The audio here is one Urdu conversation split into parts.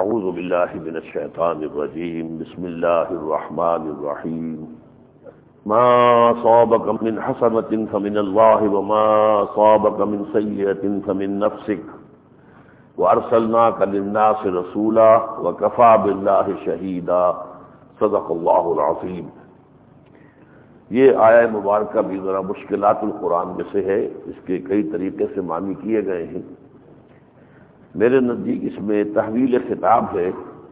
اعوذ باللہ من الشیطان الرجیم بسم اللہ الرحمن الرحیم ما صابک من حسنۃ فمن اللہ وما صابک من سیئۃ فمن نفسک وارسلناک للناس رسولا وکفی باللہ شہیدا صدق اللہ العظیم۔ یہ آیہ مبارکہ بھی ذرا مشکلات القرآن میں سے ہے، اس کے کئی طریقے سے معنی کیے گئے ہیں۔ میرے نزدیک اس میں تحویل خطاب ہے،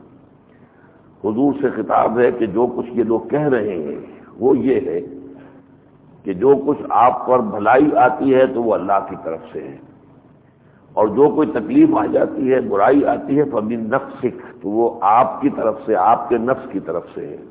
حضور سے خطاب ہے کہ جو کچھ یہ لوگ کہہ رہے ہیں وہ یہ ہے کہ جو کچھ آپ پر بھلائی آتی ہے تو وہ اللہ کی طرف سے ہے، اور جو کوئی تکلیف آ جاتی ہے، برائی آتی ہے فمن نفسک، تو وہ آپ کی طرف سے، آپ کے نفس کی طرف سے ہے۔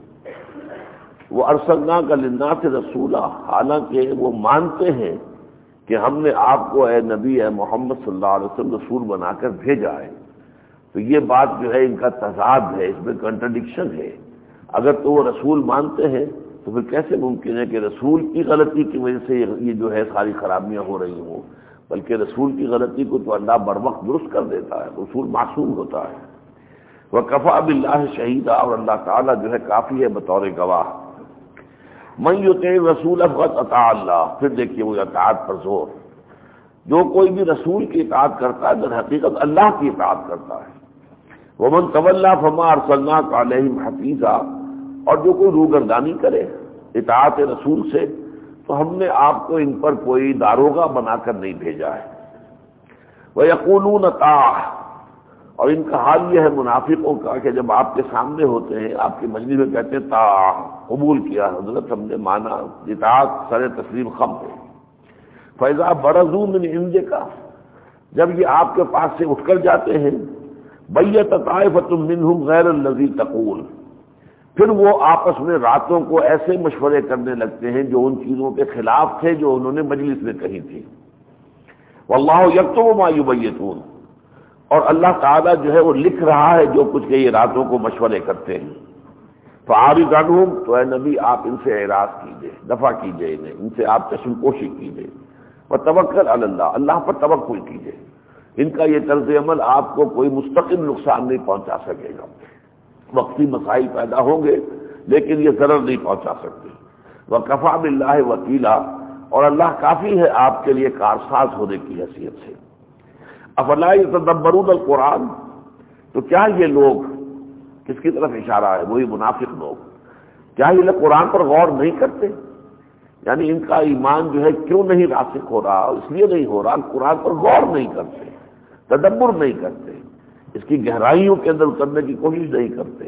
وہ ارسلناک للناس رسولا، حالانکہ وہ مانتے ہیں کہ ہم نے آپ کو اے نبی، اے محمد صلی اللہ علیہ وسلم رسول بنا کر بھیجا ہے، تو یہ بات جو ہے ان کا تضاد ہے، اس میں کنٹرڈکشن ہے۔ اگر تو وہ رسول مانتے ہیں تو پھر کیسے ممکن ہے کہ رسول کی غلطی کی وجہ سے یہ جو ہے ساری خرابیاں ہو رہی ہوں؟ بلکہ رسول کی غلطی کو تو اللہ بر وقت درست کر دیتا ہے، رسول معصوم ہوتا ہے۔ وکفی باللہ شہیدا، اور اللہ تعالیٰ جو ہے کافی ہے بطور گواہ۔ من یطع الرسول فقد اطاع اللہ، پھر دیکھیے وہ اطاعت پر زور، جو کوئی بھی رسول کی اطاعت کرتا ہے در حقیقت اللہ کی اطاعت کرتا ہے۔ ومن تولی فما ارسلناک علیہم حفیظا، اور جو کوئی روگردانی کرے اطاعت رسول سے تو ہم نے آپ کو ان پر کوئی داروغہ بنا کر نہیں بھیجا ہے۔ ویقولون اطاع، اور ان کا حال یہ ہے منافقوں کا کہ جب آپ کے سامنے ہوتے ہیں، آپ کی مجلس میں کہتے ہیں طاع، قبول کیا حضرت، ہم نے مانا، اطاعت سر تسلیم خم ہے۔ فَإِذَا بَرَزُوا مِنْ عِنْدِكَ، جب یہ آپ کے پاس سے اٹھ کر جاتے ہیں، بَيَّتَ طَائِفَةٌ مِّنْهُمْ غَيْرَ الَّذِي تَقُولُ، پھر وہ آپس میں راتوں کو ایسے مشورے کرنے لگتے ہیں جو ان چیزوں کے خلاف تھے جو انہوں نے مجلس میں کہی تھی۔ وَاللَّهُ يَكْتُبُ مَا يُبَيِّتُونَ، اور اللہ تعالیٰ جو ہے وہ لکھ رہا ہے جو کچھ کہ یہ راتوں کو مشورے کرتے ہیں۔ فَأَعْرِضْ عَنْهُمْ، تو اے نبی آپ ان سے اعراض کیجئے، دفع کیجئے انہیں، ان سے آپ چشم پوشی کیجئے۔ وَتَوَكَّلْ عَلَى اللَّهِ، اللہ پر توکل کیجئے۔ ان کا یہ طرز عمل آپ کو کوئی مستقل نقصان نہیں پہنچا سکے گا، وقتی مسائل پیدا ہوں گے لیکن یہ ضرر نہیں پہنچا سکتے۔ وَكَفَى بِاللَّهِ وَكِيلًا، اور اللہ کافی ہے آپ کے لیے کارساز ہونے کی حیثیت سے۔ افلا یتدبرون القرآن، تو کیا یہ لوگ، کس کی طرف اشارہ ہے؟ وہی منافق لوگ، کیا یہ لوگ قرآن پر غور نہیں کرتے؟ یعنی ان کا ایمان جو ہے کیوں نہیں راسخ ہو رہا؟ اس لیے نہیں ہو رہا قرآن پر غور نہیں کرتے، تدبر نہیں کرتے، اس کی گہرائیوں کے اندر اترنے کی کوشش نہیں کرتے۔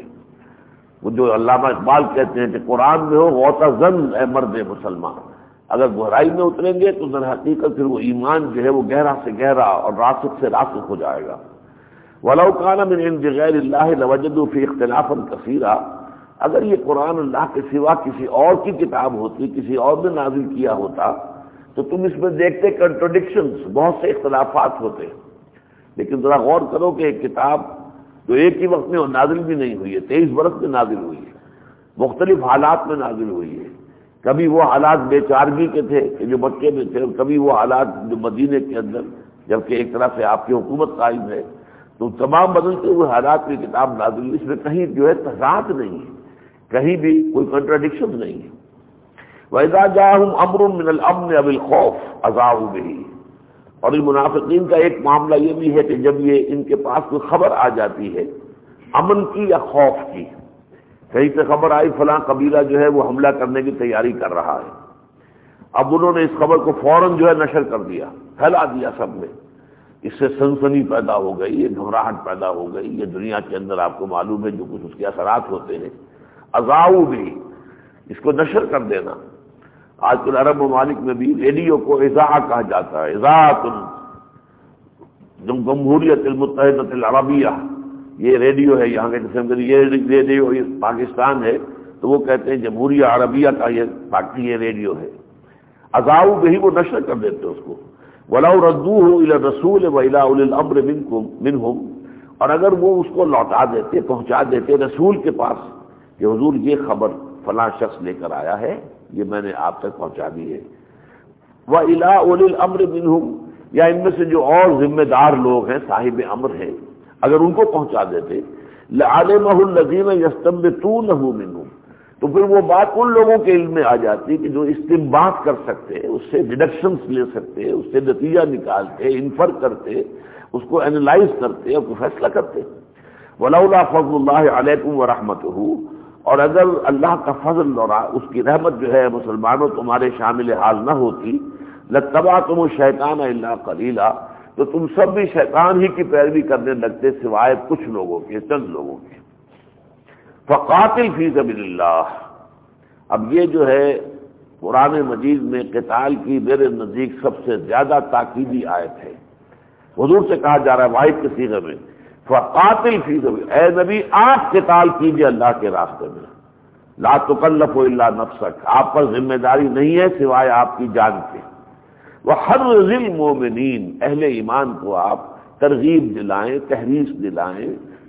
وہ جو علامہ اقبال کہتے ہیں کہ قرآن میں ہو غوطہ زن اے مرد مسلمان، اگر گہرائی میں اتریں گے تو در حقیقت پھر وہ ایمان جو ہے وہ گہرا سے گہرا اور راسخ سے راسخ ہو جائے گا۔ وَلَوْ كَانَ مِنْ عِنْدِ غَيْرِ اللَّهِ لَوَجَدُوا فِيهِ اخْتِلَافًا كَثِيرًا، اگر یہ قرآن اللہ کے سوا کسی اور کی کتاب ہوتی، کسی اور نے نازل کیا ہوتا تو تم اس میں دیکھتے کنٹرڈکشنز، بہت سے اختلافات ہوتے، لیکن ذرا غور کرو کہ ایک کتاب جو ایک ہی وقت میں نازل بھی نہیں ہوئی ہے، 23 برس میں نازل ہوئی ہے، مختلف حالات میں نازل ہوئی ہے، کبھی وہ حالات بے چارگی کے تھے کہ جو مکے میں تھے، اور کبھی وہ حالات جو مدینے کے اندر جبکہ ایک طرح سے آپ کی حکومت قائم ہے، تو تمام بدلتے ہوئے حالات میں کتاب نازل ہوئی، اس میں کہیں جو ہے تضاد نہیں ہے، کہیں بھی کوئی کنٹرڈکشن نہیں ہے۔ وَإِذَا جَاءَهُمْ أَمْرٌ مِّنَ الْأَمْنِ أَوِ الْخَوْفِ أَذَاعُوا بِهِ، اور ان منافقین کا ایک معاملہ یہ بھی ہے کہ جب یہ ان کے پاس کوئی خبر آ جاتی ہے امن کی یا خوف کی، کہیں سے خبر آئی فلاں قبیلہ جو ہے وہ حملہ کرنے کی تیاری کر رہا ہے، اب انہوں نے اس خبر کو فوراً جو ہے نشر کر دیا، پھیلا دیا سب میں، اس سے سنسنی پیدا ہو گئی، یہ گھبراہٹ پیدا ہو گئی، یہ دنیا کے اندر آپ کو معلوم ہے جو کچھ اس کے اثرات ہوتے ہیں۔ اذاعوا بھی، اس کو نشر کر دینا۔ آج کل عرب ممالک میں بھی ریڈیو کو اذاعہ کہا جاتا ہے، اذاعۃ جمہوریت المتحدہ العربیہ، یہ ریڈیو ہے یہاں کے، جیسے یہ ریڈیو پاکستان ہے تو وہ کہتے ہیں جمہوریہ عربیہ کا یہ ریڈیو ہے۔ اذاعوا بھی، وہ نشر کر دیتے اس کو۔ وَلَوْ رَدُّوهُ إِلَى الرَّسُولِ وَإِلَىٰ أُولِي الْأَمْرِ مِنْهُمْ، اور اگر وہ اس کو لوٹا دیتے، پہنچا دیتے رسول کے پاس کہ حضور یہ خبر فلاں شخص لے کر آیا ہے، یہ میں نے آپ تک پہنچا دی ہے۔ وَإِلَىٰ أُولِي الْأَمْرِ مِنْهُمْ، یا ان میں سے جو اور ذمہ دار لوگ ہیں، صاحب امر ہیں، اگر ان کو پہنچا دیتے لعلمہ الذین یستنبطونہ منہم، تو پھر وہ بات ان لوگوں کے علم میں آ جاتی کہ جو استنباط کر سکتے، اس سے ڈیڈکشنز لے سکتے، اس سے نتیجہ نکالتے، انفر کرتے، اس کو اینالائز کرتے اور کوئی فیصلہ کرتے۔ ولولا فضل اللہ علیکم ورحمتہ، اور اگر اللہ کا فضل اور اس کی رحمت جو ہے مسلمانوں تمہارے شامل حال نہ ہوتی، لاتبعتم الشیطان الا قلیلا، تو تم سب بھی شیطان ہی کی پیروی کرنے لگتے سوائے کچھ لوگوں کے، چند لوگوں کے۔ فقاتل فی سبیل اللہ، اب یہ جو ہے قرآن مجید میں قتال کی میرے نزدیک سب سے زیادہ تاکیدی آیت ہے۔ حضور سے کہا جا رہا ہے واحد کے صیغے میں، فقاتل فی سبیل، اے نبی آپ قتال کیجئے اللہ کے راستے میں، لا تکلف الا نفسک، آپ پر ذمہ داری نہیں ہے سوائے آپ کی جان کے، وحرض المؤمنین، اہل ایمان کو آپ ترغیب دلائیں، تحریض دلائیں،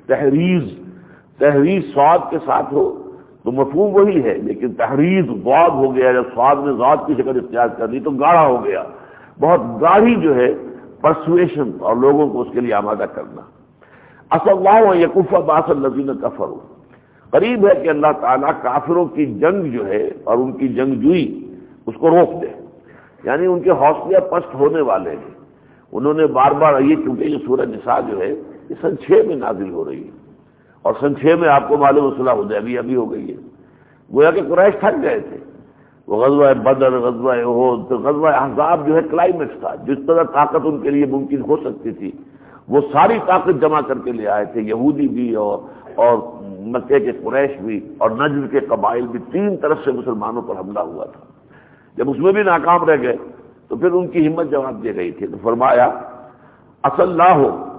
تحریض صاد کے ساتھ ہو تو مفہوم وہی ہے، لیکن تحریض ضاد ہو گیا، جب صاد نے ضاد کی شکل اختیار کر لی تو گاڑھا ہو گیا، بہت گاڑھی جو ہے پرسویشن اور لوگوں کو اس کے لیے آمادہ کرنا۔ عسى الله ان يكف باس الذين كفروا، قریب ہے کہ اللہ تعالیٰ کافروں کی جنگ جو ہے اور ان کی جنگجوئی اس کو روک دے، یعنی ان کے حوصلے پست ہونے والے ہیں۔ انہوں نے بار بار یہ، کیونکہ یہ سورہ نساء جو ہے یہ سن 6 میں نازل ہو رہی ہے، اور سن 6 میں آپ کو معلوم ہے صلح حدیبیہ بھی ہو گئی ہے، گویا کہ قریش تھک گئے تھے۔ وہ غزوہ بدر، غزوہ احد، غزوہ احزاب جو ہے کلائمیکس تھا، جس طرح طاقت ان کے لیے ممکن ہو سکتی تھی وہ ساری طاقت جمع کر کے لے آئے تھے، یہودی بھی اور مکے کے قریش بھی اور نجد کے قبائل بھی، 3 طرف سے مسلمانوں پر حملہ ہوا تھا۔ جب اس میں بھی ناکام رہ گئے تو پھر ان کی ہمت جواب دے گئی تھی، تو فرمایا عسى الله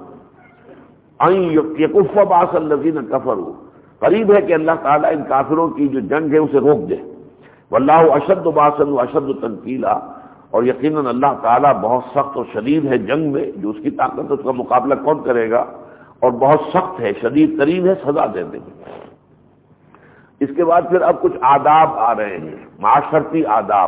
ان يكف باس الذين كفروا، قریب ہے کہ اللہ تعالیٰ ان کافروں کی جو جنگ ہے اسے روک دے، واللہ اشد باسا واشد تنکیلا، اور یقیناً اللہ تعالیٰ بہت سخت اور شدید ہے جنگ میں، جو اس کی طاقت اس کا مقابلہ کون کرے گا، اور بہت سخت ہے، شدید ترین ہے سزا دینے میں۔ اس کے بعد پھر اب کچھ آداب آ رہے ہیں، معاشرتی آداب۔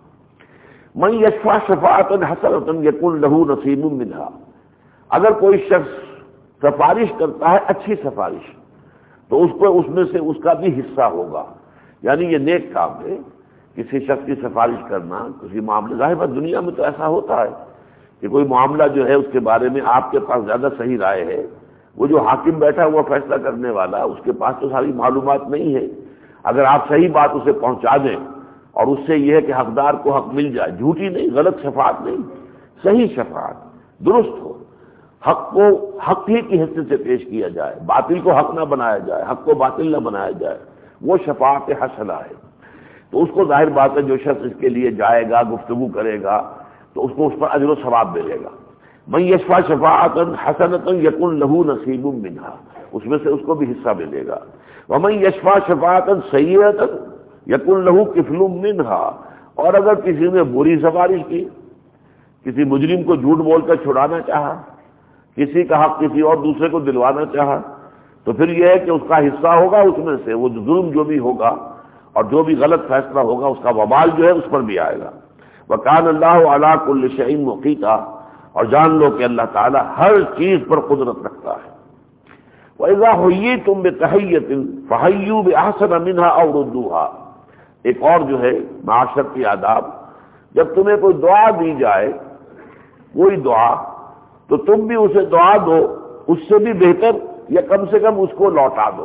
من یشفع شفاعۃ حسنۃ یکن لہ نصیب منہا، اگر کوئی شخص سفارش کرتا ہے اچھی سفارش تو اس کو اس میں سے اس کا بھی حصہ ہوگا، یعنی یہ نیک کام ہے کسی شخص کی سفارش کرنا کسی معاملے، ظاہر دنیا میں تو ایسا ہوتا ہے کہ کوئی معاملہ جو ہے اس کے بارے میں آپ کے پاس زیادہ صحیح رائے ہے، وہ جو حاکم بیٹھا ہوا فیصلہ کرنے والا اس کے پاس تو ساری معلومات نہیں ہے، اگر آپ صحیح بات اسے پہنچا دیں اور اس سے یہ ہے کہ حقدار کو حق مل جائے، جھوٹی نہیں، غلط شفاعت نہیں، صحیح شفاعت، درست ہو، حق کو حق ہی کی حیثیت سے پیش کیا جائے، باطل کو حق نہ بنایا جائے، حق کو باطل نہ بنایا جائے، وہ شفاعت حسنہ ہے۔ تو اس کو ظاہر بات ہے جو شخص اس کے لیے جائے گا، گفتگو کرے گا تو اس کو اس پر اجر و ثواب ملے گا۔ من یشفع شفاعۃ حسنۃ یکن لہ نصیب منہا، اس میں سے اس کو بھی حصہ ملے گا۔ ومن یشفع شفاعۃ سیئۃ یکن لہ کفل منہا، اور اگر کسی نے بری سفارش کی، کسی مجرم کو جھوٹ بول کر چھڑانا چاہا، کسی کا حق کسی اور دوسرے کو دلوانا چاہا، تو پھر یہ ہے کہ اس کا حصہ ہوگا، اس میں سے وہ ظلم جو بھی ہوگا اور جو بھی غلط فیصلہ ہوگا اس کا وبال جو ہے اس پر بھی آئے گا۔ وَكَانَ اللَّهُ عَلَىٰ كُلِّ شَيْءٍ مُقِيتًا، اور جان لو کہ اللہ تعالیٰ ہر چیز پر قدرت رکھتا ہے۔ وَإِذَا حُيِّيتُم بِتَحِيَّةٍ فَحَيُّوا بِأَحْسَنَ مِنْهَا أَوْ رُدُّوهَا، ایک اور جو ہے معاشرتی آداب، جب تمہیں کوئی دعا دی جائے، کوئی دعا، تو تم بھی اسے دعا دو اس سے بھی بہتر، یا کم سے کم اس کو لوٹا دو۔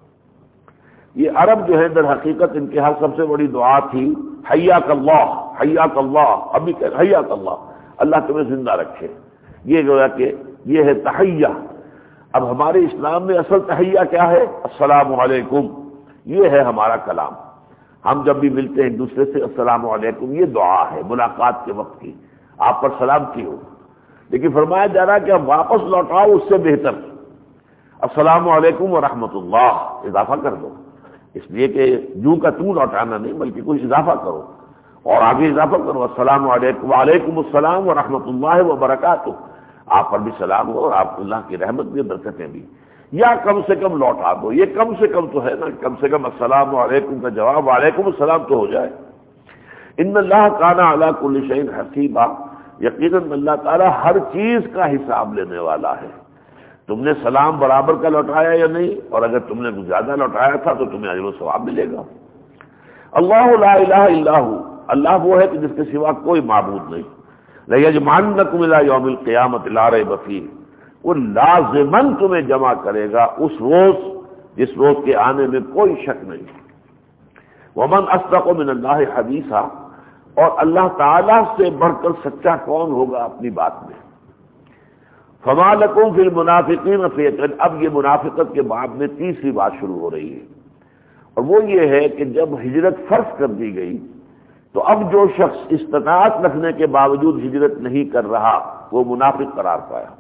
یہ عرب جو ہے در حقیقت ان کے ہاں سب سے بڑی دعا تھی، حیاک اللہ، حیاک اللہ، ابھی کہ حیاک اللہ، اللہ تمہیں زندہ رکھے، یہ گویا کہ یہ ہے تحیہ۔ اب ہمارے اسلام میں اصل تحیہ کیا ہے؟ السلام علیکم، یہ ہے ہمارا کلام۔ ہم جب بھی ملتے ہیں ایک دوسرے سے السلام علیکم، یہ دعا ہے ملاقات کے وقت کی، آپ پر سلام کی ہو، لیکن فرمایا جا رہا ہے کہ اب واپس لوٹاؤ اس سے بہتر، السلام علیکم ورحمۃ اللہ، اضافہ کر دو، اس لیے کہ یوں کا توں لوٹانا نہیں بلکہ کچھ اضافہ کرو، اور آگے اضافہ کرو، السلام علیکم، وعلیکم السلام ورحمۃ اللہ وبرکاتہ، آپ پر بھی سلام ہو اور آپ کو اللہ کی رحمت بھی برکتیں بھی، یا کم سے کم لوٹا دو، یہ کم سے کم تو ہے نا، کم سے کم السلام علیکم کا جواب وعلیکم السلام تو ہو جائے۔ ان اللہ کان علی کل شیء حسیبا، یقیناً اللہ تعالیٰ ہر چیز کا حساب لینے والا ہے۔ تم نے سلام برابر کا لوٹایا یا نہیں، اور اگر تم نے زیادہ لوٹایا تھا تو تمہیں اجر و ثواب ملے گا۔ اللہ لا الہ الا ہو، اللہ وہ ہے کہ جس کے سوا کوئی معبود نہیں۔ لَيَجْمَعَنَّكُمْ إِلَىٰ يَوْمِ الْقِيَامَةِ لَا رَيْبَ فِيهِ، وہ لازماً تمہیں جمع کرے گا اس روز جس روز کے آنے میں کوئی شک نہیں۔ وَمَنْ أَصْدَقُ مِنَ اللَّهِ حَدِيثًا، اور اللہ تعالیٰ سے بڑھ کر سچا کون ہوگا اپنی بات میں۔ فَمَا لَكُمْ فِي الْمُنَافِقِينَ فِئَتَيْنِ، اب یہ منافقت کے باب میں تیسری بات شروع ہو رہی ہے، اور وہ یہ ہے کہ جب ہجرت فرض کر دی گئی تو اب جو شخص استطاعت رکھنے کے باوجود ہجرت نہیں کر رہا وہ منافق قرار پایا۔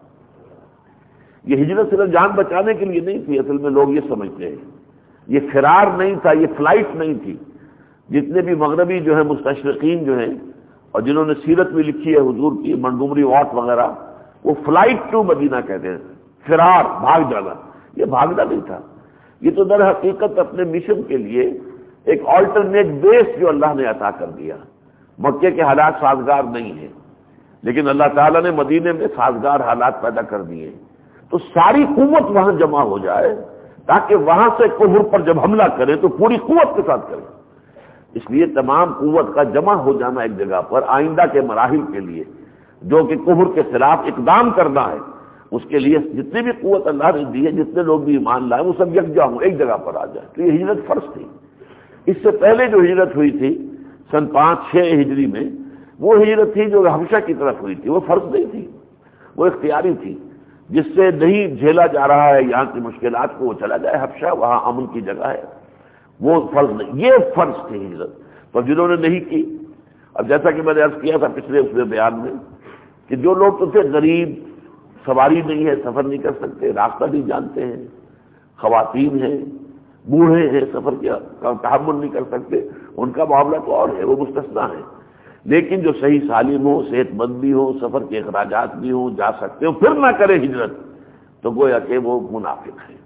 یہ ہجرت صرف جان بچانے کے لیے نہیں تھی، اصل میں لوگ یہ سمجھتے ہیں، یہ فرار نہیں تھا، یہ فلائٹ نہیں تھی۔ جتنے بھی مغربی جو ہیں مستشرقین جو ہیں اور جنہوں نے سیرت بھی لکھی ہے حضور کی، منگومری واٹ وغیرہ، وہ فلائٹ ٹو مدینہ کہتے ہیں، فرار، بھاگ جانا۔ یہ بھاگنا نہیں تھا، یہ تو در حقیقت اپنے مشن کے لیے ایک آلٹرنیٹ بیس جو اللہ نے عطا کر دیا۔ مکے کے حالات سازگار نہیں ہیں، لیکن اللہ تعالیٰ نے مدینے میں سازگار حالات پیدا کر دیے، تو ساری قوت وہاں جمع ہو جائے تاکہ وہاں سے کفر پر جب حملہ کرے تو پوری قوت کے ساتھ کرے۔ اس لیے تمام قوت کا جمع ہو جانا ایک جگہ پر آئندہ کے مراحل کے لیے، جو کہ کفر کے خلاف اقدام کرنا ہے، اس کے لیے جتنی بھی قوت اللہ نے دی ہے، جتنے لوگ بھی ایمان لائے وہ سب یکجا ہوں، ایک جگہ پر آ جائے۔ تو یہ ہجرت فرض تھی۔ اس سے پہلے جو ہجرت ہوئی تھی سن 5-6 ہجری میں، وہ ہجرت تھی جو حبشہ کی طرف ہوئی تھی، وہ فرض نہیں تھی، وہ اختیاری تھی۔ جس سے نہیں جھیلا جا رہا ہے یہاں کی مشکلات کو، وہ چلا جائے حبشہ، وہاں امن کی جگہ ہے، وہ فرض نہیں۔ یہ فرض تھی ہجرت، تو جنہوں نے نہیں کی، اب جیسا کہ میں نے عرض کیا تھا پچھلے اس میں بیان میں کہ جو لوگ تو تھے غریب، سواری نہیں ہے، سفر نہیں کر سکتے، راستہ نہیں جانتے ہیں، خواتین ہیں، بوڑھے ہیں، سفر کا تحمل نہیں کر سکتے، ان کا معاملہ تو اور ہے، وہ مستثنیٰ ہے۔ لیکن جو صحیح سالم ہو، صحت مند بھی ہو، سفر کے اخراجات بھی ہوں، جا سکتے ہو، پھر نہ کرے ہجرت، تو گویا کہ وہ منافق ہے۔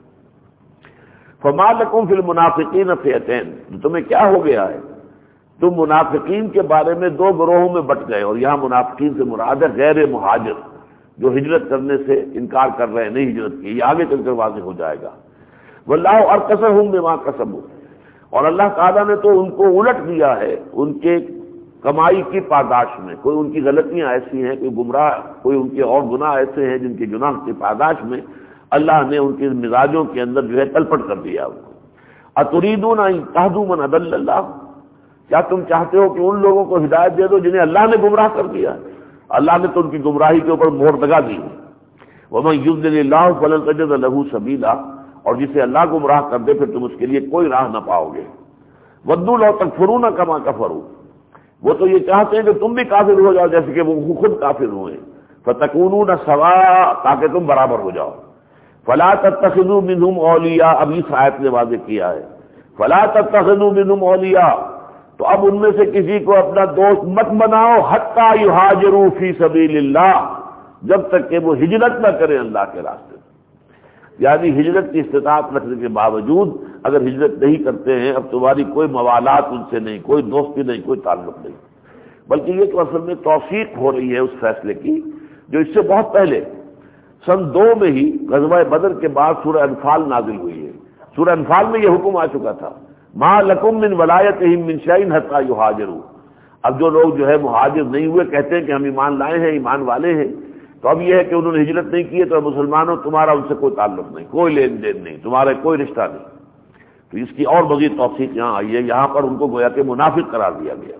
فَمَا لَكُمْ فِي الْمُنَافِقِينَ فِئَتَيْنِ، تمہیں کیا ہو گیا ہے، تم منافقین کے بارے میں دو گروہوں میں بٹ گئے، اور یہاں منافقین سے مراد ہے غیر مہاجر، جو ہجرت کرنے سے انکار کر رہے ہیں، نہیں ہجرت کی، یہ آگے چل کر واضح ہو جائے گا۔ وَاللَّهُ أَرْكَسَهُم بِمَا كَسَبُوا، اور اللہ تعالیٰ نے تو ان کو الٹ دیا ہے ان کے کمائی کی پاداش میں۔ کوئی ان کی غلطیاں ایسی ہیں، کوئی گمراہ، کوئی ان کے اور گناہ ایسے ہیں جن کے گناہ کی پاداش میں اللہ نے ان کے مزاجوں کے اندر جو ہے تلپٹ کر دیا ان کو۔ أَتُرِيدُونَ أَن تَهْدُوا مَنْ أَضَلَّ اللَّهُ، کیا تم چاہتے ہو کہ ان لوگوں کو ہدایت دے دو جنہیں اللہ نے گمراہ کر دیا؟ اللہ نے تو ان کی گمراہی کے اوپر مہر لگا دی۔ وَمَن يُضْلِلِ اللَّهُ فَلَن تَجِدَ لَهُ سَبِيلًا، اور جسے اللہ گمراہ کر دے پھر تم اس کے لیے کوئی راہ نہ پاؤ گے۔ وَدُّوا لَوْ تَكْفُرُونَ كَمَا كَفَرُوا، وہ تو یہ چاہتے ہیں کہ تم بھی کافر ہو جاؤ جیسے کہ وہ خود کافر ہوئے۔ فَتَكُونُونَ سَوَاءً، تاکہ تم برابر ہو جاؤ۔ فَلَا تَتَّخِذُوا مِنْهُمْ أَوْلِيَاءَ، اب اس آیت نے واضح کیا ہے، فَلَا تَتَّخِذُوا مِنْهُمْ أَوْلِيَاءَ، تو اب ان میں سے کسی کو اپنا دوست مت بناؤ، حَتَّى يُهَاجِرُوا فِي سَبِيلِ اللَّهِ، جب تک کہ وہ ہجرت نہ کریں اللہ کے راستے میں۔ یعنی ہجرت کی استطاعت رکھنے کے باوجود اگر ہجرت نہیں کرتے ہیں، اب تمہاری کوئی موالات ان سے نہیں، کوئی دوستی نہیں، کوئی تعلق نہیں، بلکہ یہ تو اصل میں توثیق ہو رہی ہے اس فیصلے کی جو اس سے بہت پہلے سن 2 میں ہی غزوہ بدر کے بعد سورہ انفال نازل ہوئی ہے۔ سورہ انفال میں یہ حکم آ چکا تھا، مَا لَكُم مِّن وَلَایَتِهِم مِّن شَيْءٍ حَتَّى يُهَاجِرُوا۔ اب جو لوگ جو ہے مہاجر نہیں ہوئے، کہتے ہیں کہ ہم ایمان لائے ہیں، ایمان والے ہیں، تو اب یہ ہے کہ انہوں نے ہجرت نہیں کی ہے تو مسلمانوں تمہارا ان سے کوئی تعلق نہیں، کوئی لین دین نہیں، تمہارا کوئی رشتہ نہیں۔ تو اس کی اور مزید توثیق یہاں آئی ہے، یہاں پر ان کو گویا کہ منافق قرار دیا گیا۔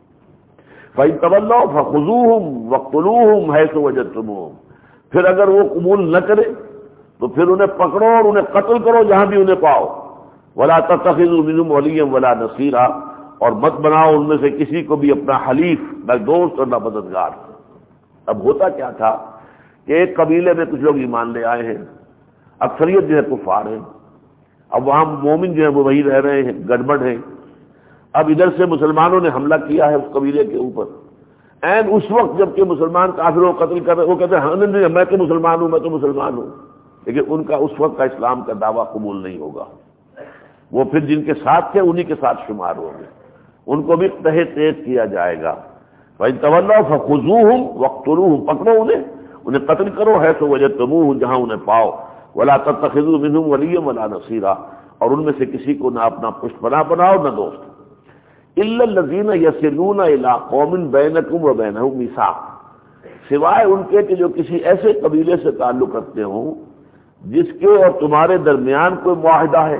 فَإِن تَوَلَّوْا فَخُذُوهُمْ وَاقْتُلُوهُمْ حَيْثُ وَجَدتُّمُوهُمْ، پھر اگر وہ قبول نہ کرے تو پھر انہیں پکڑو اور انہیں قتل کرو جہاں بھی انہیں پاؤ۔ وَلَا تَتَّخِذُوا مِنْهُمْ وَلِيًّا وَلَا نَصِيرًا، اور مت بناؤ ان میں سے کسی کو بھی اپنا حلیف، نہ دوست اور نہ مددگار۔ اب ہوتا کیا تھا کہ ایک قبیلے میں کچھ لوگ ایمان لے آئے ہیں، اکثریت جو ہے کفار ہیں، اب وہاں مومن جو ہے وہ وہی رہ رہے ہیں، گڑبڑ ہیں۔ اب ادھر سے مسلمانوں نے حملہ کیا ہے اس قبیلے کے اوپر، این اس وقت جب کہ مسلمان کافروں کو قتل کر رہے، وہ کہتے ہیں ہاں نہیں میں تو مسلمان ہوں، میں تو مسلمان ہوں، لیکن ان کا اس وقت کا اسلام کا دعویٰ قبول نہیں ہوگا، وہ پھر جن کے ساتھ تھے انہی کے ساتھ شمار ہوں گے، ان کو بھی تہہ تیز کیا جائے گا۔ فَإِن تَوَلَّوْا فَخُذُوهُمْ وَاقْتُلُوهُمْ، پکڑو انہیں انہیں قتل کرو حیث وجدتموہ جہاں انہیں پاؤ، ولا تتخذوا منہم ولیا ولا نصیرا، اور ان میں سے کسی کو نہ اپنا پشت پناہ بناؤ نہ دوست، الا الذین یصلون الی قوم بینکم وبینہم میثاق، سوائے ان کے کہ جو کسی ایسے قبیلے سے تعلق رکھتے ہوں جس کے اور تمہارے درمیان کوئی معاہدہ ہے،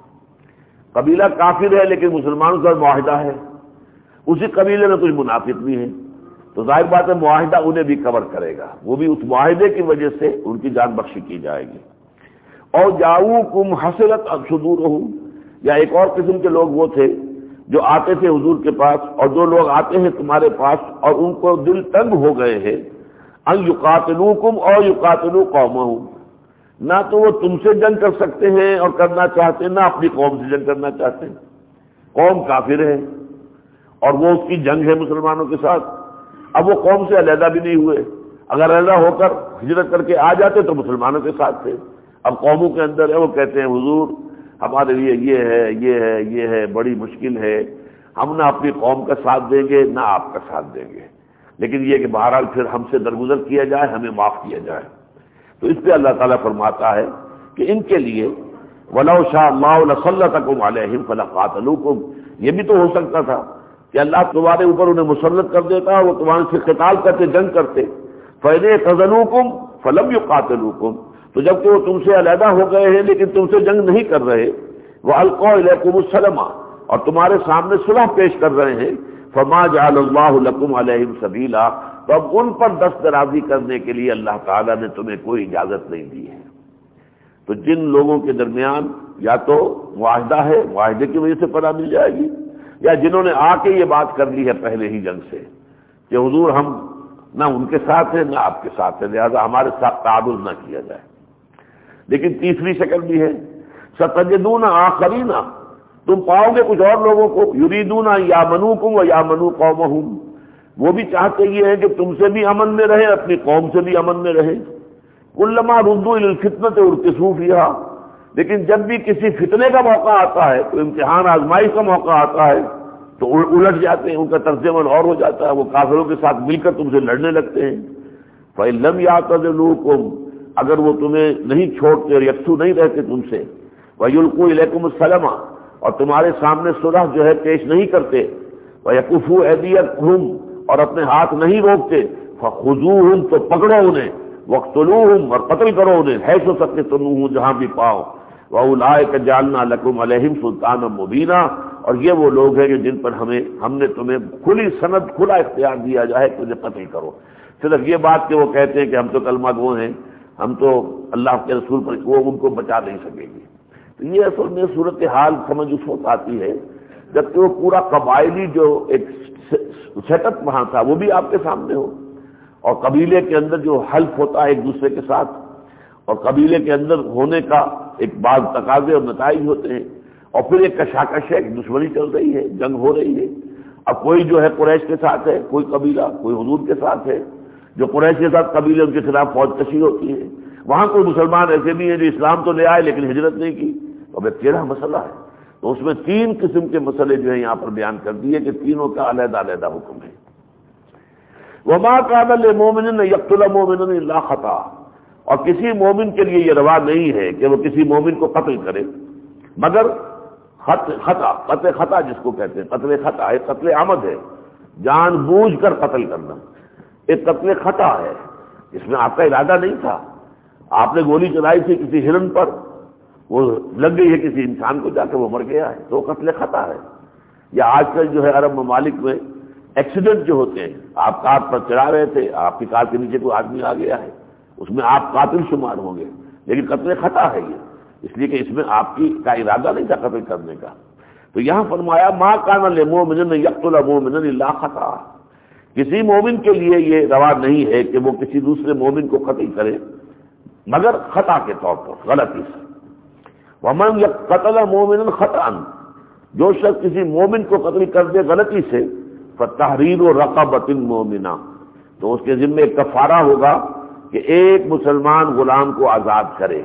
قبیلہ کافر ہے لیکن مسلمانوں کا معاہدہ ہے، اسی قبیلے میں کچھ منافق بھی ہیں، تو ظاہر بات ہے معاہدہ انہیں بھی کور کرے گا، وہ بھی اس معاہدے کی وجہ سے ان کی جان بخشی کی جائے گی۔ اور جاؤکم حسرت صدورہم، یا ایک اور قسم کے لوگ وہ تھے جو آتے تھے حضور کے پاس، اور جو لوگ آتے ہیں تمہارے پاس اور ان کو دل تنگ ہو گئے ہیں، ان یقاتلوکم اور یقاتلوا قومہم، نہ تو وہ تم سے جنگ کر سکتے ہیں اور کرنا چاہتے، نہ اپنی قوم سے جنگ کرنا چاہتے، قوم کافر ہے اور وہ اس کی جنگ ہے مسلمانوں کے ساتھ، اب وہ قوم سے علیحدہ بھی نہیں ہوئے، اگر علیحدہ ہو کر ہجرت کر کے آ جاتے تو مسلمانوں کے ساتھ تھے، اب قوموں کے اندر ہے، وہ کہتے ہیں حضور ہمارے لیے یہ ہے بڑی مشکل ہے، ہم نہ اپنی قوم کا ساتھ دیں گے نہ آپ کا ساتھ دیں گے، لیکن یہ کہ بہرحال پھر ہم سے درگزر کیا جائے، ہمیں معاف کیا جائے۔ تو اس پہ اللہ تعالیٰ فرماتا ہے کہ ان کے لیے وَلَوْ شَاءَ اللَّهُ لَسَلَّطَكُمْ عَلَيْهِمْ فَلَقَاتَلُوكُمْ، یہ بھی تو ہو سکتا تھا کہ اللہ تمہارے اوپر انہیں مسلط کر دیتا، وہ تمہارے سے قتال کرتے، جنگ کرتے، فَإِنْ اعْتَزَلُوكُمْ فَلَمْ يُقَاتِلُوكُمْ، تو جب کہ وہ تم سے علیحدہ ہو گئے ہیں لیکن تم سے جنگ نہیں کر رہے، وَأَلْقَوْا إِلَيْكُمُ السَّلَامَ، اور تمہارے سامنے صلح پیش کر رہے ہیں، فَمَا جَعَلَ اللَّهُ لَكُمْ عَلَيْهِمْ سَبِيلًا، تو اب ان پر دست درازی کرنے کے لیے اللہ تعالیٰ نے تمہیں کوئی اجازت نہیں دی ہے۔ تو جن لوگوں کے درمیان یا تو معاہدہ ہے، معاہدے کی وجہ سے پناہ مل جائے گی، یا جنہوں نے آ کے یہ بات کر لی ہے پہلے ہی جنگ سے کہ حضور ہم نہ ان کے ساتھ ہیں نہ آپ کے ساتھ ہیں، لہذا ہمارے ساتھ تعارض نہ کیا جائے۔ لیکن تیسری شکل بھی ہے، ستجدون آخرین، تم پاؤ گے کچھ اور لوگوں کو، یریدون یامنوکم و یامنوا قومہم، وہ بھی چاہتے یہ ہیں کہ تم سے بھی امن میں رہے، اپنی قوم سے بھی امن میں رہے، کلما ردوا الی الفتنۃ ارکسوا فیہا، لیکن جب بھی کسی فتنے کا موقع آتا ہے، کوئی امتحان آزمائش کا موقع آتا ہے تو الٹ جاتے ہیں، ان کا طرز عمل اور ہو جاتا ہے، وہ کافروں کے ساتھ مل کر تم سے لڑنے لگتے ہیں۔ فإن لم یعتزلوکم، اگر وہ تمہیں نہیں چھوڑتے اور یکسو نہیں رہتے تم سے، ویلقوا الیکم السلام، اور تمہارے سامنے صلح جو ہے پیش نہیں کرتے، ویکفوا ایدیکم، اور اپنے ہاتھ نہیں روکتے، فخذوہم، تو پکڑو انہیں، وقتلوہم، اور قتل کرو انہیں، حیث ثقفتموہم، جہاں بھی پاؤ، وَأُولَٰئِکَ جَعَلْنَا لَكُمْ عَلَيْهِمْ سُلْطَانًا مُبِینًا، اور یہ وہ لوگ ہیں کہ جن پر ہم نے تمہیں کھلی سند، کھلا اختیار دیا جائے کہ انہیں قتل کرو۔ صرف یہ بات کہ وہ کہتے ہیں کہ ہم تو کلمہ گو ہیں، ہم تو اللہ کے رسول پر، وہ ان کو بچا نہیں سکیں گے۔ تو یہ اصل میں صورتحال سمجھ اس وقت آتی ہے جبکہ وہ پورا قبائلی جو ایک سیٹ اپ وہاں تھا وہ بھی آپ کے سامنے ہو، اور قبیلے کے اندر جو حلف ہوتا ہے ایک دوسرے کے ساتھ، اور قبیلے کے اندر ہونے کا ایک بعض تقاضے اور نتائج ہوتے ہیں، اور پھر ایک کشاکش ہے، ایک دشمنی چل رہی ہے، جنگ ہو رہی ہے۔ اب کوئی جو ہے قریش کے ساتھ ہے، کوئی قبیلہ کوئی حضور کے ساتھ ہے، جو قریش کے ساتھ قبیلے ان کے خلاف فوج کشی ہوتی ہے، وہاں کوئی مسلمان ایسے بھی ہیں جو اسلام تو لے آئے لیکن ہجرت نہیں کی، اب ایک ٹیڑھا مسئلہ ہے۔ تو اس میں تین قسم کے مسئلے جو ہیں یہاں پر بیان کر دیے کہ تینوں کا علیحدہ علیحدہ حکم ہے۔ وما كان للمؤمن ان يقتل مؤمنا الا خطأ، اور کسی مومن کے لیے یہ روا نہیں ہے کہ وہ کسی مومن کو قتل کرے مگر خطا، قتل خطا جس کو کہتے ہیں، قتل خطا ایک قتل عمد ہے، جان بوجھ کر قتل کرنا، ایک قتل خطا ہے اس میں آپ کا ارادہ نہیں تھا، آپ نے گولی چلائی تھی کسی ہرن پر، وہ لگ گئی ہے کسی انسان کو، جا کے وہ مر گیا ہے، تو وہ قتل خطا ہے۔ یا آج کل جو ہے عرب ممالک میں ایکسیڈنٹ جو ہوتے ہیں، آپ کار پر چلا رہے تھے، آپ کی کار کے نیچے کوئی آدمی آ گیا ہے، اس میں آپ قاتل شمار ہوں گے، لیکن قتل خطا ہے یہ، اس لیے کہ اس میں آپ کا ارادہ نہیں تھا قتل کرنے کا۔ تو یہاں فرمایا ما کان للمؤمن ان یقتل مؤمنا الا خطأ، کسی مومن کے لیے یہ روا نہیں ہے کہ وہ کسی دوسرے مومن کو قتل کرے مگر خطا کے طور پر، غلطی سے۔ ومن قتل مؤمنا خطأ، جو شخص کسی مومن کو قتل کر دے غلطی سے، فتحریر رقبۃ مؤمنہ، تو اس کے ذمہ ایک کفارہ ہوگا کہ ایک مسلمان غلام کو آزاد کرے،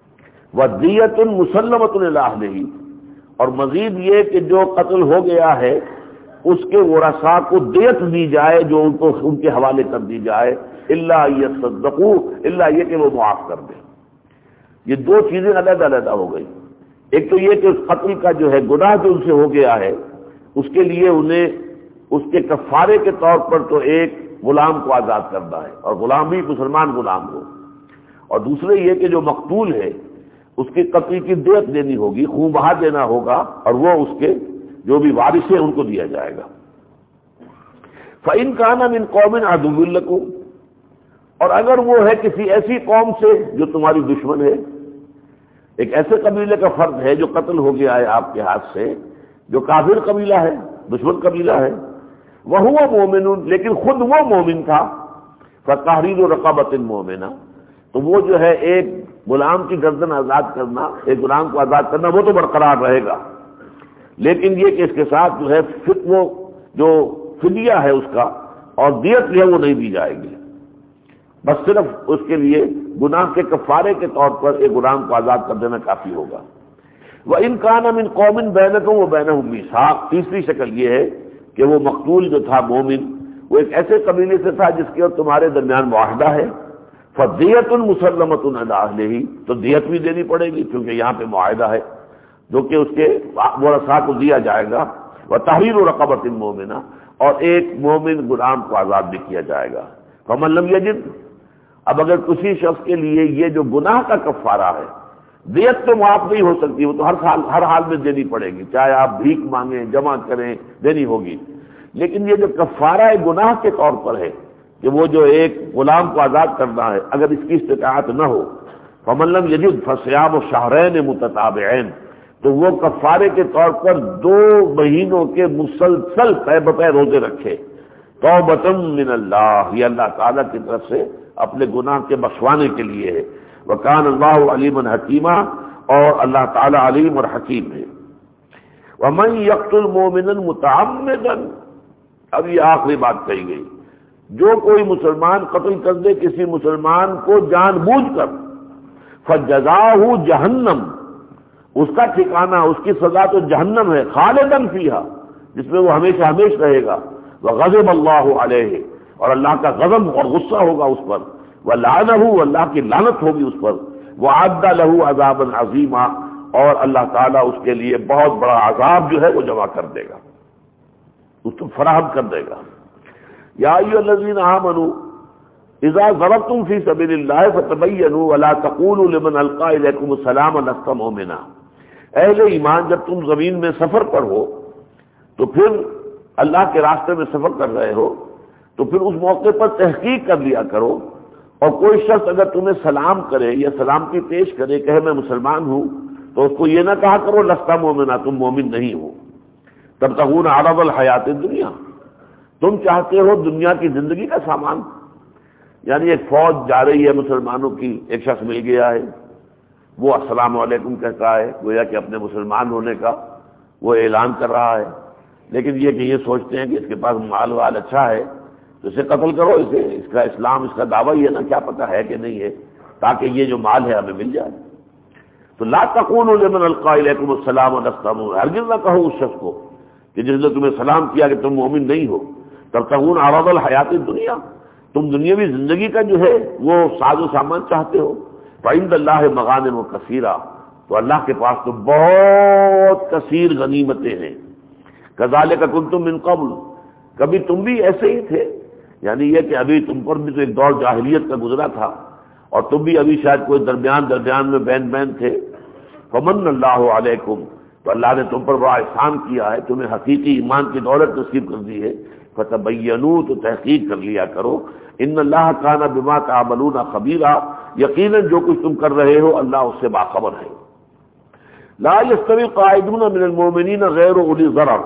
ودیۃ مسلمۃ الی اہلہ، اور مزید یہ کہ جو قتل ہو گیا ہے اس کے ورثاء کو دیت دی جائے جو ان کے حوالے کر دی جائے، الا یصدقوا، الا یہ کہ وہ معاف کر دیں۔ یہ دو چیزیں علیحدہ علیحدہ ہو گئی۔ ایک تو یہ کہ اس قتل کا جو ہے گناہ جو ان سے ہو گیا ہے، اس کے لیے انہیں اس کے کفارے کے طور پر تو ایک غلام کو آزاد کرنا ہے، اور غلام بھی مسلمان غلام ہو، اور دوسرے یہ کہ جو مقتول ہے اس کے قتل کی دیت دینی ہوگی، خون بہا دینا ہوگا، اور وہ اس کے جو بھی وارث ہیں ان کو دیا جائے گا۔ فَإِنْ كَانَ مِنْ قَوْمٍ عَدُوٍّ لَكُمْ، اور اگر وہ ہے کسی ایسی قوم سے جو تمہاری دشمن ہے، ایک ایسے قبیلے کا فرد ہے جو قتل ہو گیا ہے آپ کے ہاتھ سے، جو کافر قبیلہ ہے، دشمن قبیلہ ہے، وَهُوَ مُؤْمِنٌ، لیکن خود وہ مومن تھا، فَتَحْرِيرُ رَقَبَةٍ مُؤْمِنَةٍ، تو وہ جو ہے ایک غلام کی گردن آزاد کرنا، ایک غلام کو آزاد کرنا، وہ تو برقرار رہے گا، لیکن یہ کہ اس کے ساتھ جو ہے وہ جو فدیہ ہے اس کا اور دیت جو ہے وہ نہیں دی جائے گی، بس صرف اس کے لیے گناہ کے کفارے کے طور پر ایک غلام کو آزاد کر دینا کافی ہوگا۔ وَإِنْ كَانَ مِنْ قَوْمٍ بَيْنَكُمْ وَبَيْنَهُمْ مِيثَاقٌ، تیسری شکل یہ ہے کہ وہ مقتول جو تھا مومن، وہ ایک ایسے قبیلے سے تھا جس کے اور تمہارے درمیان معاہدہ ہے، فَدِيَةٌ مُسَلَّمَةٌ عَلَىٰ أَهْلِهِ، تو دیت بھی دینی پڑے گی کیونکہ یہاں پہ معاہدہ ہے جو کہ اس کے ورثاء کو دیا جائے گا، وَتَحْرِيرُ رَقَبَةٍ مُؤْمِنَةٍ، اور ایک مومن غلام کو آزاد بھی کیا جائے گا۔ فَمَن لَّمْ يَجِدْ، اب اگر کسی شخص کے لیے یہ جو گناہ کا کفارہ ہے، دیت تو معاف نہیں ہو سکتی، وہ تو ہر حال میں دینی پڑے گی، چاہے آپ بھیک مانگیں، جمع کریں، دینی ہوگی، لیکن یہ جو کفارہ گناہ کے طور پر ہے کہ وہ جو ایک غلام کو آزاد کرنا ہے، اگر اس کی استطاعت نہ ہو، فَمَن لَّمْ يَجِدْ فَصِيَامُ شَهْرَيْنِ مُتَتَابِعَيْنِ، تو وہ کفارے کے طور پر 2 مہینوں کے مسلسل پے بپے روزے رکھے، توبۃ من اللہ، یہ اللہ تعالیٰ کی طرف سے اپنے گناہ کے بخشوانے کے لیے ہے، وکان اللہ علیما حکیما، اور اللہ تعالیٰ علیم اور حکیم ہے۔ ومن یقتل مؤمنا متعمدا، اب یہ آخری بات کہی گئی، جو کوئی مسلمان قتل کر دے کسی مسلمان کو جان بوجھ کر، فجزاہ جہنم، اس کا ٹھکانہ، اس کی سزا تو جہنم ہے، خالدا فیہا، جس میں وہ ہمیشہ ہمیشہ رہے گا، وغضب اللہ علیہ، اور اللہ کا غضب اور غصہ ہوگا اس پر، وَلَعَنَهُ، اللہ کی لعنت ہوگی اس پر، وَأَعَدَّ لَهُ عَذَابًا عَظِيمًا، اور اللہ تعالیٰ اس کے لیے بہت بڑا عذاب جو ہے وہ جمع کر دے گا، اس کو فراہم کر دے گا۔ یا ایھا الذین آمنوا اذا ضربتم فی سبیل اللہ فتبینوا ولا تقولوا لمن القى الیکم السلام لست مؤمنا، اہل ایمان جب تم زمین میں سفر پر ہو تو پھر اللہ کے راستے میں سفر کر رہے ہو تو پھر اس موقع پر تحقیق کر لیا کرو، اور کوئی شخص اگر تمہیں سلام کرے یا سلامتی پیش کرے کہ میں مسلمان ہوں، تو اس کو یہ نہ کہا کرو لست مومنا، تم مومن نہیں ہو، تبتغون عرض الحیات الدنیا، تم چاہتے ہو دنیا کی زندگی کا سامان، یعنی ایک فوج جا رہی ہے مسلمانوں کی، ایک شخص مل گیا ہے، وہ السلام علیکم کہتا ہے، گویا کہ اپنے مسلمان ہونے کا وہ اعلان کر رہا ہے، لیکن یہ کہ یہ سوچتے ہیں کہ اس کے پاس مال وال اچھا ہے تو اسے قتل کرو، اسے اس کا اسلام، اس کا دعویٰ یہ نا کیا پتہ ہے کہ نہیں ہے، تاکہ یہ جو مال ہے ہمیں مل جائے۔ تو لا تقولوا لمن القى الیکم السلام لست مؤمنا، ہرگز نہ کہو اس شخص کو کہ جس نے تمہیں سلام کیا کہ تم مومن نہیں ہو، تبتغون عرض الحیات الدنیا، تم دنیاوی زندگی کا جو ہے وہ ساز و سامان چاہتے ہو، فعند اللہ مغانم کثیرہ، تو اللہ کے پاس تو بہت کثیر غنیمتیں ہیں۔ کذالک کنتم من قبل، کبھی تم بھی ایسے ہی تھے، یعنی یہ کہ ابھی تم پر بھی تو ایک دور جاہلیت کا گزرا تھا، اور تم بھی ابھی شاید کوئی درمیان میں بین تھے، فمن اللہ علیکم، تو اللہ نے تم پر بڑا احسان کیا ہے، تمہیں حقیقی ایمان کی دولت نصیب کر دی ہے، فتبینوا، تو تحقیق کر لیا کرو، ان اللہ کان بما تعملون خبیرا، یقیناً جو کچھ تم کر رہے ہو اللہ اس سے باخبر ہے۔ لا یستوی القاعدون من المؤمنین غیر اولی ضرر،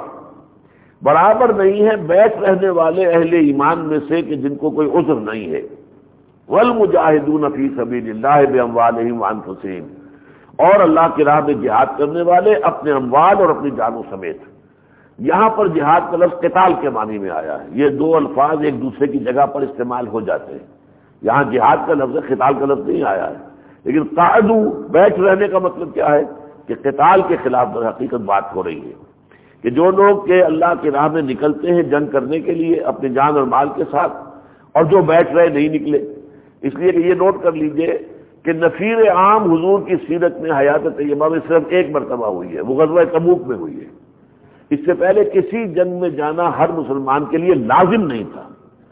برابر نہیں ہے بیٹھ رہنے والے اہل ایمان میں سے کہ جن کو کوئی عذر نہیں ہے، والمجاہدون فی سبیل اللہ باموالہم وانفسہم، اور اللہ کی راہ میں جہاد کرنے والے اپنے اموال اور اپنی جانوں سمیت۔ یہاں پر جہاد کا لفظ قتال کے معنی میں آیا ہے، یہ دو الفاظ ایک دوسرے کی جگہ پر استعمال ہو جاتے ہیں، یہاں جہاد کا لفظ ہے، قتال کا لفظ نہیں آیا ہے، لیکن قعدوا بیٹھ رہنے کا مطلب کیا ہے کہ قتال کے خلاف در حقیقت بات ہو رہی ہے۔ کہ جو لوگ کہ اللہ کی راہ میں نکلتے ہیں جنگ کرنے کے لیے اپنی جان اور مال کے ساتھ، اور جو بیٹھ رہے نہیں نکلے، اس لیے کہ یہ نوٹ کر لیجئے کہ نفیر عام حضور کی سیرت میں حیات طیبہ میں صرف ایک مرتبہ ہوئی ہے، وہ غزوہ تبوک میں ہوئی ہے۔ اس سے پہلے کسی جنگ میں جانا ہر مسلمان کے لیے لازم نہیں تھا۔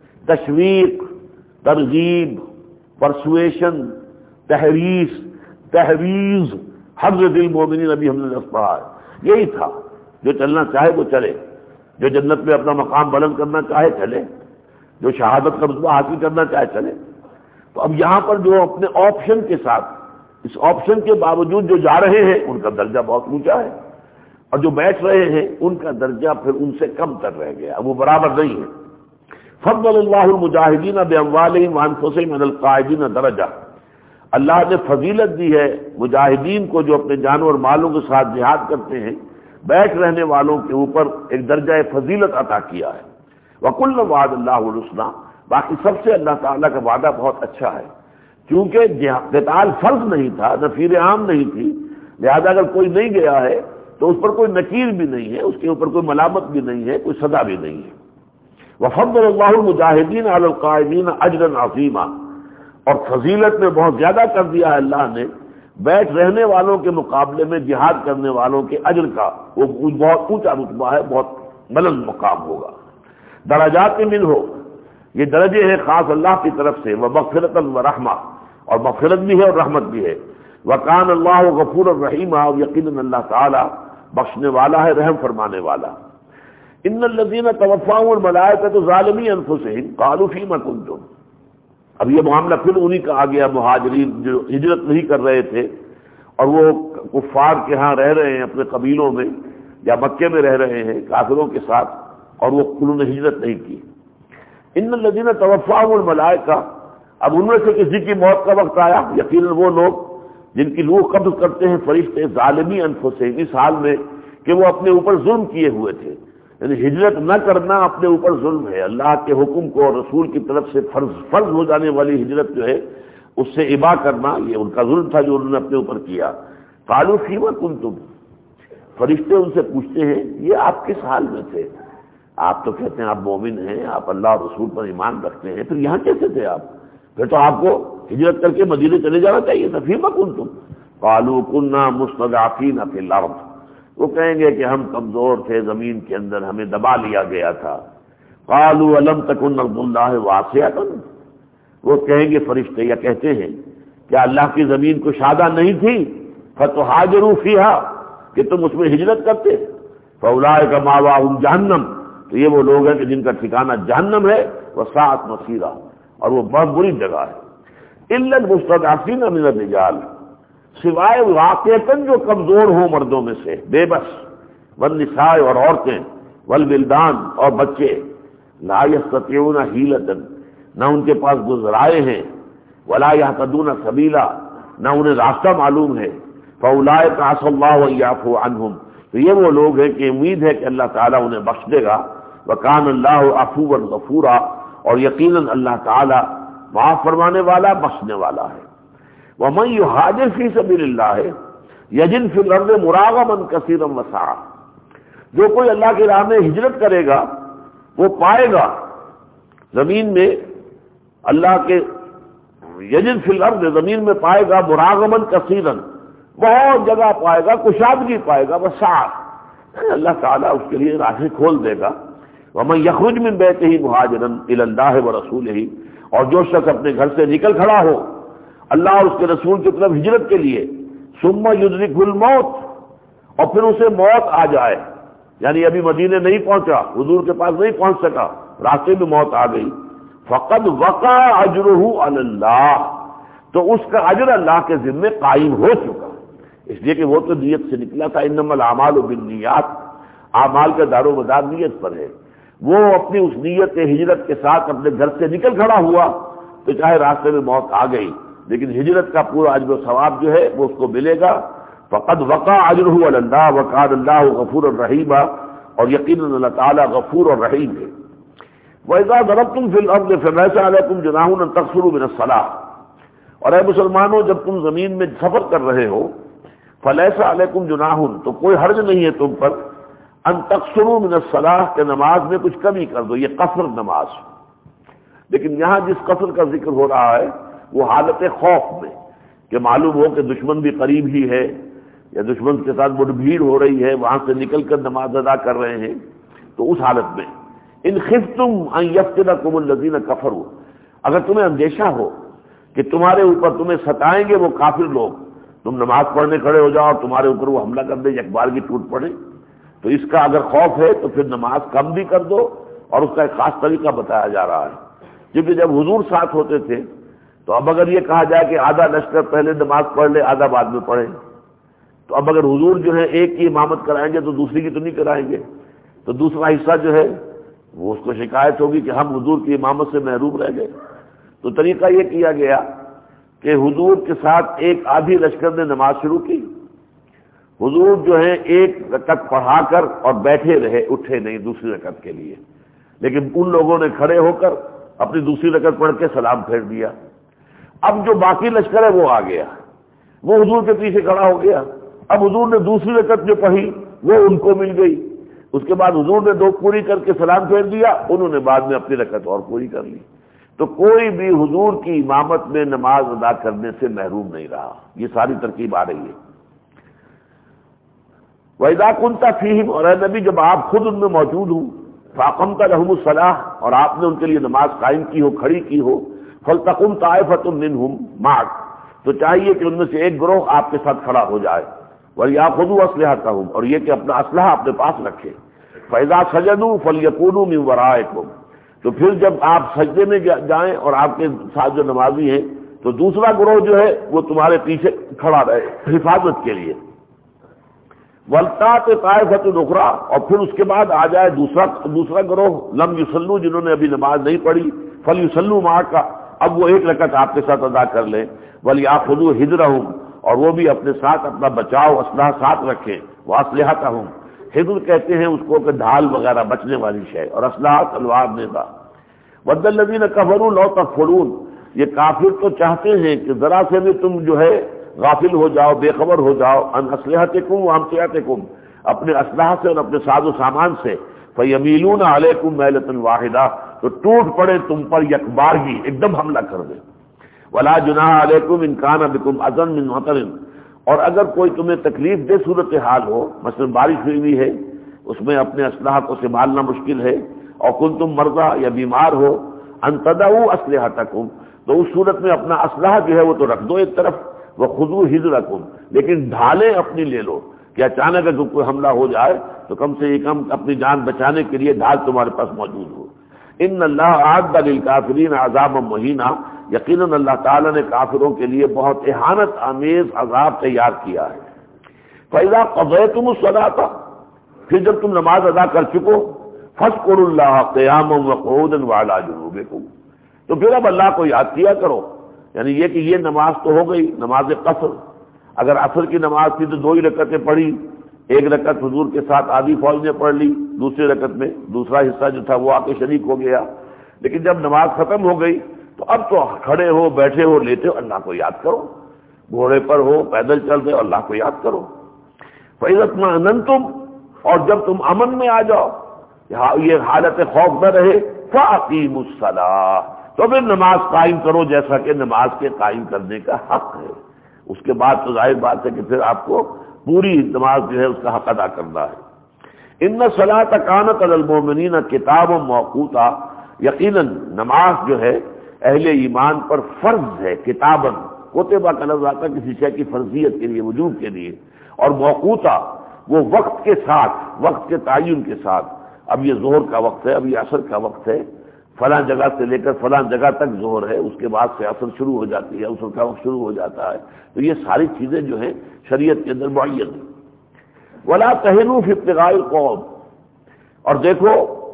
تشویق، ترغیب، پرسویشن، تحریص، تحریض، حرض دل مومنین، ابھی ہم نے لفظ پڑھا ہے، یہی تھا۔ جو چلنا چاہے وہ چلے، جو جنت میں اپنا مقام بلند کرنا چاہے چلے، جو شہادت کا رتبہ حاصل کرنا چاہے چلے۔ تو اب یہاں پر جو اپنے آپشن کے ساتھ، اس آپشن کے باوجود جو جا رہے ہیں ان کا درجہ بہت اونچا ہے، اور جو بیٹھ رہے ہیں ان کا درجہ پھر ان سے کم تر رہ گیا، وہ برابر نہیں ہے۔ فضل اللہ المجاہدین باموالہم وانفسہم علی القاعدین درجہ، اللہ نے فضیلت دی ہے مجاہدین کو جو اپنے جانوں اور مالوں کے ساتھ جہاد کرتے ہیں، بیٹھ رہنے والوں کے اوپر ایک درجہ فضیلت عطا کیا ہے۔ وَكُلًّا وَعَدَ اللَّهُ الْحُسْنَىٰ، باقی سب سے اللہ تعالیٰ کا وعدہ بہت اچھا ہے، کیونکہ قتال فرض نہیں تھا، نفیر عام نہیں تھی، لہذا اگر کوئی نہیں گیا ہے تو اس پر کوئی نکیر بھی نہیں ہے، اس کے اوپر کوئی ملامت بھی نہیں ہے، کوئی سزا بھی نہیں ہے۔ وَفَضَّلَ اللَّهُ الْمُجَاهِدِينَ عَلَى الْقَاعِدِينَ أَجْرًا عَظِيمًا، اور فضیلت میں بہت زیادہ کر دیا ہے اللہ نے بیٹھ رہنے والوں کے مقابلے میں جہاد کرنے والوں کے اجر کا، وہ بہت اونچا رتبہ ہے، بہت بلند مقام ہوگا۔ درجات من ہو، یہ درجے ہیں خاص اللہ کی طرف سے، ومغفرۃ ورحمہ، اور مغفرت بھی ہے اور رحمت بھی ہے۔ وکان اللہ غفور الرحیم، اور یقیناً اللہ تعالی بخشنے والا ہے، رحم فرمانے والا۔ ان الذین توفاهم الملائکۃ ظالمی انفسہم قالوا فیما کنتم، اب یہ معاملہ پھر انہی کا آ گیا، مہاجرین جو ہجرت نہیں کر رہے تھے اور وہ کفار کے ہاں رہ رہے ہیں اپنے قبیلوں میں، یا مکے میں رہ رہے ہیں کافروں کے ساتھ، اور وہ انہوں نے ہجرت نہیں کی۔ ان الذین توفاهم الملائکہ، اب ان میں سے کسی کی موت کا وقت آیا، یقیناً وہ لوگ جن کی روح قبض کرتے ہیں فرشتے، ظالمی انفسہم، اس حال میں کہ وہ اپنے اوپر ظلم کیے ہوئے تھے، یعنی ہجرت نہ کرنا اپنے اوپر ظلم ہے، اللہ کے حکم کو اور رسول کی طرف سے فرض ہو جانے والی ہجرت جو ہے اس سے ابا کرنا، یہ ان کا ظلم تھا جو انہوں نے اپنے اوپر کیا۔ قالوا فیما کنتم، فرشتے ان سے پوچھتے ہیں یہ آپ کس حال میں تھے؟ آپ تو کہتے ہیں آپ مومن ہیں، آپ اللہ اور رسول پر ایمان رکھتے ہیں، پھر یہاں کیسے تھے آپ؟ پھر تو آپ کو ہجرت کر کے مدینے چلے جانا چاہیے تھا۔ فیما کنتم قالوا کنا مستضعفین فی الارض، وہ کہیں گے کہ ہم کمزور تھے، زمین کے اندر ہمیں دبا لیا گیا تھا۔ قالوا الم تکن ارض اللہ واسعۃ، وہ کہیں گے فرشتے یا کہتے ہیں کیا اللہ کی زمین کشادہ نہیں تھی؟ فتہاجروا فیہا، کہ تم اس میں ہجرت کرتے؟ فاولئک مأواہم جہنم، تو یہ وہ لوگ ہیں کہ جن کا ٹھکانہ جہنم ہے، وساعت مصیرا، اور وہ بہت بری جگہ ہے۔ الا المستضعفین من الرجال، سوائے واقعتاً جو کمزور ہوں مردوں میں سے، بے بس، والنساء، اور عورتیں، والولدان، اور بچے، لا یستطیعون حیلۃ، نہ ان کے پاس گزرائے ہیں، ولا یہتدون سبیلا، نہ انہیں راستہ معلوم ہے، فاولئک عسى اللہ ان یعفو عنہم، تو یہ وہ لوگ ہیں کہ امید ہے کہ اللہ تعالیٰ انہیں بخش دے گا۔ وکان اللہ عفوا غفورا، اور یقیناً اللہ تعالیٰ معاف فرمانے والا، بخشنے والا ہے۔ ومن یہاجر فی سبیل اللہ یجد فی الارض مراغما کثیرا وسعا، جو کوئی اللہ کی راہ میں ہجرت کرے گا وہ پائے گا زمین میں اللہ کے، یجد فی الارض، زمین میں پائے گا مراغما کثیرا، بہت جگہ پائے گا، کشادگی پائے گا، وسعا، اللہ تعالیٰ اس کے لیے راہیں کھول دے گا۔ ومن یخرج من بیتہ مہاجرا الی اللہ ورسولہ، اور جو شخص اپنے گھر سے نکل کھڑا ہو اللہ اور اس کے رسول کی طرف ہجرت کے لیے، ثم یدرکہ الموت، اور پھر اسے موت آ جائے، یعنی ابھی مدینے نہیں پہنچا، حضور کے پاس نہیں پہنچ سکا، راستے میں موت آ گئی، فقد وقع اجرہ علی اللہ، تو اس کا اجر اللہ کے ذمے قائم ہو چکا، اس لیے کہ وہ تو نیت سے نکلا تھا، انما الاعمال بالنیات، اعمال کا دار و مدار نیت پر ہے، وہ اپنی اس نیت ہجرت کے ساتھ اپنے گھر سے نکل کھڑا ہوا تو چاہے راستے میں موت آ گئی لیکن ہجرت کا پورا اجر و ثواب جو ہے وہ اس کو ملے گا۔ فقد وقع اجرہ علی اللہ وکان اللہ غفور الرحیم، اور یقیناً اللہ تعالیٰ غفور اور رحیم ہے۔ وَإِذَا ضَرَبْتُمْ فِي الْأَرْضِ فَلَيْسَ عَلَيْكُمْ جُنَاحٌ أَن تَقْصُرُوا مِنَ الصَّلَاةِ، اور اے مسلمانوں جب تم زمین میں سفر کر رہے ہو، فَلَيْسَ عَلَيْكُمْ جُنَاحٌ، تو کوئی حرج نہیں ہے تم پر، ان تقصروا من الصلاۃ کہ نماز میں کچھ کمی کر دو، یہ قصر نماز. لیکن یہاں جس قصر کا ذکر ہو رہا ہے وہ حالت خوف میں، کہ معلوم ہو کہ دشمن بھی قریب ہی ہے یا دشمن کے ساتھ بڑی بھیڑ ہو رہی ہے، وہاں سے نکل کر نماز ادا کر رہے ہیں، تو اس حالت میں ان خفتم ان یفتنکم الذین کفروا، اگر تمہیں اندیشہ ہو کہ تمہارے اوپر تمہیں ستائیں گے وہ کافر لوگ، تم نماز پڑھنے کھڑے ہو جاؤ اور تمہارے اوپر وہ حملہ کر دیں، یک بار کی ٹوٹ پڑے، تو اس کا اگر خوف ہے تو پھر نماز کم بھی کر دو. اور اس کا ایک خاص طریقہ بتایا جا رہا ہے، کیونکہ جب حضور ساتھ ہوتے تھے تو اب اگر یہ کہا جائے کہ آدھا لشکر پہلے نماز پڑھ لے آدھا بعد میں پڑھے، تو اب اگر حضور جو ہے ایک کی امامت کرائیں گے تو دوسری کی تو نہیں کرائیں گے، تو دوسرا حصہ جو ہے وہ اس کو شکایت ہوگی کہ ہم حضور کی امامت سے محروم رہ گئے. تو طریقہ یہ کیا گیا کہ حضور کے ساتھ ایک آدھی لشکر نے نماز شروع کی، حضور جو ہے ایک رکعت پڑھا کر اور بیٹھے رہے، اٹھے نہیں دوسری رکعت کے لیے، لیکن ان لوگوں نے کھڑے ہو کر اپنی دوسری رکعت پڑھ کے سلام پھیر دیا. اب جو باقی لشکر ہے وہ آ گیا، وہ حضور کے پیچھے کھڑا ہو گیا. اب حضور نے دوسری رکعت جو پڑھی وہ ان کو مل گئی، اس کے بعد حضور نے دو پوری کر کے سلام پھیر دیا، انہوں نے بعد میں اپنی رکعت اور پوری کر لی. تو کوئی بھی حضور کی امامت میں نماز ادا کرنے سے محروم نہیں رہا. یہ ساری ترکیب آ رہی ہے. وَإِذَا كُنْتَ فِيهِمْ، اور اے نبی جب آپ خود ان میں موجود ہوں، فَأَقَمْتَ لَهُمُ الصَّلَاةَ، اور آپ نے ان کے لیے نماز قائم کی ہو، کھڑی کی ہو، فَلْتَقُمْ طَائِفَةٌ مِّنْهُمْ مَعَكَ، تو چاہیے کہ ان میں سے ایک گروہ آپ کے ساتھ کھڑا ہو جائے. وَلْيَأْخُذُوا أَسْلِحَتَهُمْ، اور یہ کہ اپنا اسلحہ اپنے پاس رکھے. فَإِذَا سَجَدُوا فَلْيَكُونُوا مِنْ وَرَائِكُمْ، تو پھر جب آپ سجدے میں جائیں اور آپ کے ساتھ جو نمازی ہیں تو دوسرا گروہ جو ہے وہ تمہارے پیچھے کھڑا رہے حفاظت کے لیے. وَلْتَأْتِ طَائِفَةٌ أُخْرَىٰ، اور پھر اس کے بعد آ جائے دوسرا گروہ، لم یصلوا، جنہوں نے ابھی نماز نہیں پڑھی، فَلْيُصَلُّوا مَعَكَ، اب وہ ایک رکعت آپ کے ساتھ ادا کر لیں. وَلْيَأْخُذُوا حِذْرَهُمْ، اور وہ بھی اپنے ساتھ اپنا بچاؤ اسلحہ ساتھ رکھیں. وَأَسْلِحَتَهُمْ، حِذْر کہتے ہیں اس کو کہ ڈھال وغیرہ بچنے والی شے، اور اسلحہ تلوار نیزہ. وَدَّ الَّذِينَ كَفَرُوا لَوْ تَكْفُرُونَ، یہ کافر تو چاہتے ہیں کہ ذرا سے بھی تم جو ہے غافل ہو جاؤ، بے خبر ہو جاؤ، ان اسلحتکم وامتعتکم، اپنے اسلحہ سے اور اپنے ساز و سامان سے. فَيَمِيلُونَ عَلَيْكُمْ مَيْلَةً وَاحِدَةً، تو ٹوٹ پڑے تم پر یکبارگی، ایک دم حملہ کر دیں. وَلَا جُنَاحَ عَلَيْكُمْ إِن كَانَ بِكُمْ أَذًى مِّن مَطَرٍ، اور اگر کوئی تمہیں تکلیف دہ صورتحال ہو، مثلا بارش ہوئی ہے اس میں اپنے اسلحہ کو سنبھالنا مشکل ہے، اور کنتم مرضى، یا بیمار ہو، ان تدعوا اسلحتکم، تو اس صورت میں اپنا اسلحہ جو ہے وہ تو رکھ دو ایک طرف. وخذوا حذرکم، لیکن ڈھالیں اپنی لے لو کہ اچانک اگر کوئی حملہ ہو جائے تو کم سے کم اپنی جان بچانے کے لیے ڈھال تمہارے پاس موجود ہو. ان اللہ اعد للکافرین عذابا مہینا، یقیناً اللہ تعالیٰ نے کافروں کے لیے بہت اہانت آمیز عذاب تیار کیا ہے. فاذا قضیتم الصلاۃ، پھر جب تم نماز ادا کر چکو، فاذکروا اللہ قیاما وقعودا وعلی جنوبکم، تو پھر اب اللہ کو یاد کیا کرو. یعنی یہ کہ یہ نماز تو ہو گئی نماز قصر. اگر عصر کی نماز تھی تو 2 رکعتیں پڑھی، ایک رکعت حضور کے ساتھ آدھی فوج نے پڑھ لی، دوسری رکعت میں دوسرا حصہ جو تھا وہ آ کے شریک ہو گیا. لیکن جب نماز ختم ہو گئی تو اب تو کھڑے ہو، بیٹھے ہو، لیٹے ہو، اللہ کو یاد کرو. گھوڑے پر ہو، پیدل چل رہے ہو، اللہ کو یاد کرو. فَإِذَا اطْمَأْنَنْتُمْ، اور جب تم امن میں آ جاؤ، یہ حالت خوف نہ رہے، فَأَقِيمُوا الصَّلَاةَ، تو پھر نماز قائم کرو جیسا کہ نماز کے قائم کرنے کا حق ہے. اس کے بعد تو ظاہر بات ہے کہ پھر آپ کو پوری نماز جو ہے اس کا حق ادا کرنا ہے. ان الصلاۃ کانت علی المؤمنین کتابا موقوتا، یقیناً نماز جو ہے اہل ایمان پر فرض ہے. کتاباً، کتبہ کا لفظ آتا ہے کسی شے کی فرضیت کے لیے، وجوب کے لیے، اور موقوتا وہ وقت کے ساتھ، وقت کے تعین کے ساتھ. اب یہ ظہر کا وقت ہے، اب یہ عصر کا وقت ہے، فلاں جگہ سے لے کر فلاں جگہ تک ظہر ہے، اس کے بعد سے عصر شروع ہو جاتی ہے، عصر کا وقت شروع ہو جاتا ہے. تو یہ ساری چیزیں جو ہیں شریعت کے اندر معین ہیں. ولا تہنوا فی ابتغاء القوم، اور دیکھو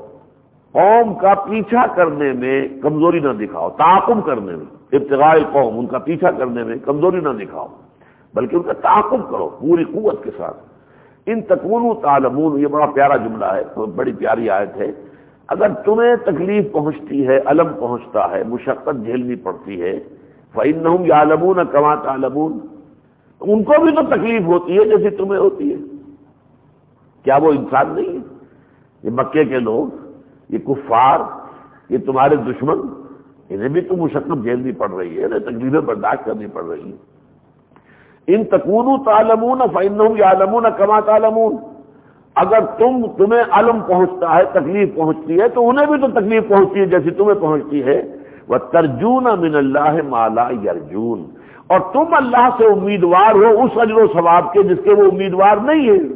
قوم کا پیچھا کرنے میں کمزوری نہ دکھاؤ، تعاقب کرنے میں، ابتغاء القوم ان کا پیچھا کرنے میں کمزوری نہ دکھاؤ، بلکہ ان کا تعاقب کرو پوری قوت کے ساتھ. ان تکونوا تعلمون، یہ بڑا پیارا جملہ ہے، بڑی پیاری آیت ہے. اگر تمہیں تکلیف پہنچتی ہے، الم پہنچتا ہے، مشقت جھیلنی پڑتی ہے، فإنہم یعلمون کما تعلمون، ان کو بھی تو تکلیف ہوتی ہے جیسے تمہیں ہوتی ہے. کیا وہ انسان نہیں ہے؟ یہ مکے کے لوگ، یہ کفار، یہ تمہارے دشمن، انہیں بھی تو مشقت جھیلنی پڑ رہی ہے، انہیں تکلیفیں برداشت کرنی پڑ رہی ہیں۔ ان تکونوا تعلمون فانہم یعلمون کما تعلمون، اگر تمہیں علم پہنچتا ہے، تکلیف پہنچتی ہے، تو انہیں بھی تو تکلیف پہنچتی ہے جیسی تمہیں پہنچتی ہے۔ وَتَرْجُونَ مِنَ اللَّهِ مَا لَا يَرْجُونَ، اور تم اللہ سے امیدوار ہو اس اجر و ثواب کے جس کے وہ امیدوار نہیں ہے۔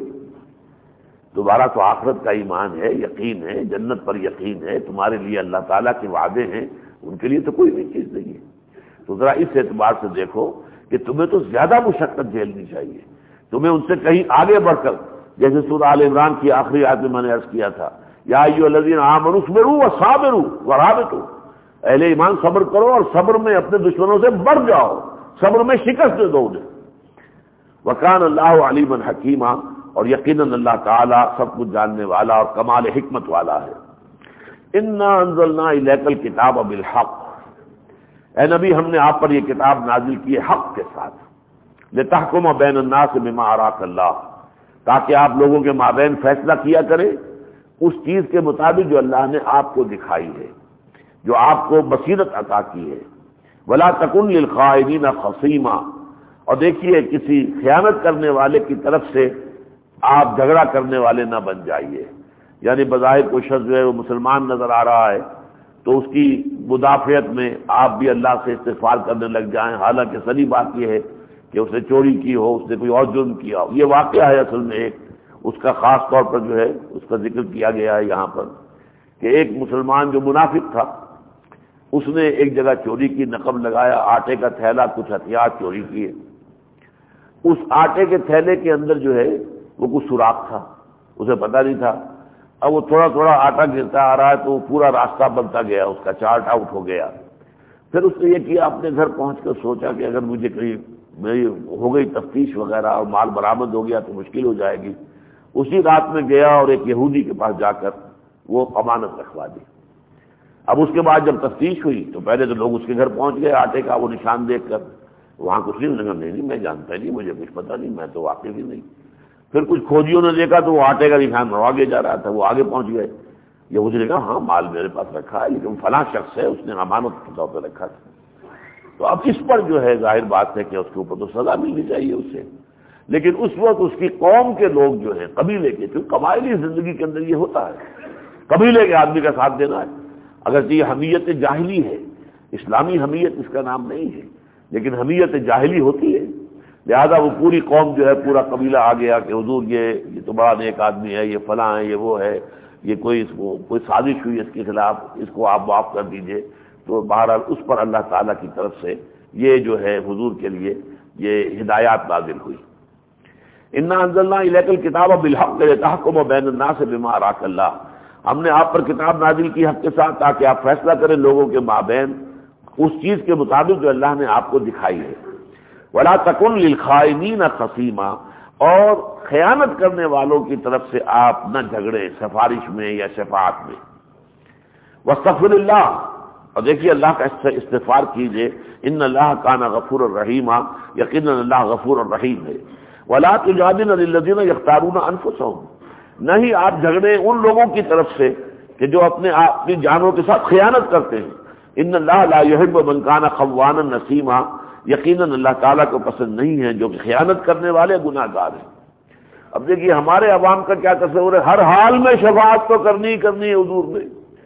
تمہارا تو آخرت کا ایمان ہے، یقین ہے، جنت پر یقین ہے، تمہارے لیے اللہ تعالیٰ کے وعدے ہیں، ان کے لیے تو کوئی بھی چیز نہیں ہے۔ تو ذرا اس اعتبار سے دیکھو کہ تمہیں تو زیادہ مشقت جھیلنی چاہیے، تمہیں ان سے کہیں آگے بڑھ کر، جیسے سورہ آل عمران کی آخری آیت میں نے عرض کیا تھا، یا ایھا الذین آمنوا اصبروا وصابروا ورابطوا، اہل ایمان صبر کرو اور صبر میں اپنے دشمنوں سے بڑھ جاؤ، صبر میں شکست دے دو انہیں۔ وکان اللہ علیما حکیما، اور یقیناً اللہ تعالیٰ سب کچھ جاننے والا اور کمال حکمت والا ہے۔ انا انزلنا الیک الکتاب بالحق، اے نبی ہم نے آپ پر یہ کتاب نازل کی ہے حق کے ساتھ، لتحکم بین الناس بما اراک اللہ، تاکہ آپ لوگوں کے مابین فیصلہ کیا کریں اس چیز کے مطابق جو اللہ نے آپ کو دکھائی ہے، جو آپ کو بصیرت عطا کی ہے۔ ولا تکن للخائنین خصیما، اور دیکھیے کسی خیانت کرنے والے کی طرف سے آپ جھگڑا کرنے والے نہ بن جائیے، یعنی بظاہر کوئی شخص جو ہے وہ مسلمان نظر آ رہا ہے تو اس کی مدافعت میں آپ بھی اللہ سے استغفار کرنے لگ جائیں، حالانکہ صحیح بات یہ ہے کہ اس نے چوری کی ہو، اس نے کوئی اور جرم کیا ہو۔ یہ واقعہ ہے اصل میں ایک، اس کا خاص طور پر جو ہے اس کا ذکر کیا گیا ہے یہاں پر، کہ ایک مسلمان جو منافق تھا اس نے ایک جگہ چوری کی، نقب لگایا، آٹے کا تھیلا، کچھ ہتھیار چوری کیے۔ اس آٹے کے تھیلے کے اندر جو ہے وہ کچھ سوراخ تھا، اسے پتہ نہیں تھا۔ اب وہ تھوڑا تھوڑا آٹا گرتا آ رہا ہے تو وہ پورا راستہ بنتا گیا، اس کا چارٹ آؤٹ ہو گیا۔ پھر اس نے یہ کیا، اپنے گھر پہنچ کر سوچا کہ اگر مجھے کہیں میری ہو گئی تفتیش وغیرہ اور مال برآمد ہو گیا تو مشکل ہو جائے گی۔ اسی رات میں گیا اور ایک یہودی کے پاس جا کر وہ امانت رکھوا دی۔ اب اس کے بعد جب تفتیش ہوئی تو پہلے تو لوگ اس کے گھر پہنچ گئے آٹے کا وہ نشان دیکھ کر، وہاں کچھ نہیں، میں جانتا نہیں، مجھے کچھ پتا نہیں، میں تو واقف ہی نہیں۔ پھر کچھ کھوجیوں نے دیکھا تو وہ آٹے کا نشان آگے جا رہا تھا، وہ آگے پہنچ گئے۔ یہودی نے کہا ہاں مال میرے پاس رکھا ہے لیکن فلاں شخص ہے، اس نے امانت کے طور پہ رکھا تھا۔ تو اب اس پر جو ہے ظاہر بات ہے کہ اس کے اوپر تو سزا ملنی چاہیے اسے، لیکن اس وقت اس کی قوم کے لوگ جو ہیں، قبیلے کے، کیونکہ قبائلی زندگی کے اندر یہ ہوتا ہے، قبیلے کے آدمی کا ساتھ دینا ہے۔ اگر یہ حمیت جاہلی ہے، اسلامی حمیت اس کا نام نہیں ہے، لیکن حمیت جاہلی ہوتی ہے، لہذا وہ پوری قوم جو ہے، پورا قبیلہ آ گیا کہ حضور یہ تو بڑا نیک آدمی ہے، یہ فلاں ہے، یہ وہ ہے، یہ کوئی سازش ہوئی اس کے خلاف، اس کو آپ معاف کر دیجئے۔ تو بہرحال اس پر اللہ تعالیٰ کی طرف سے یہ جو ہے حضور کے لیے یہ ہدایات نازل ہوئی۔ انا انزلنا الیک الکتاب بالحق لتحکم بین الناس بما اراک اللہ، ہم نے آپ پر کتاب نازل کی حق کے ساتھ تاکہ آپ فیصلہ کریں لوگوں کے مابین اس چیز کے مطابق جو اللہ نے آپ کو دکھائی ہے۔ ولا تکن للخائنین خصیما، اور خیانت کرنے والوں کی طرف سے آپ نہ جھگڑے سفارش میں یا شفاعت میں۔ واستغفر اللہ، اور دیکھیے اللہ کا استغفار کیجئے، ان اللہ کان غفور الرحیم، یقینا اللہ غفور الرحیم ہے۔ ولا تجادل عن الذین یختارون انفسهم، نہیں آپ جھگڑے ان لوگوں کی طرف سے کہ جو اپنی جانوں کے ساتھ خیانت کرتے ہیں۔ ان اللہ لا یحب من کان خوانا نسیما، یقیناً اللہ تعالیٰ کو پسند نہیں ہے جو کہ خیانت کرنے والے گناہ گار ہیں۔ اب دیکھیے ہمارے عوام کا کیا تصور ہے، ہر حال میں شفاعت تو کرنی ہی کرنی ہے حضور میں،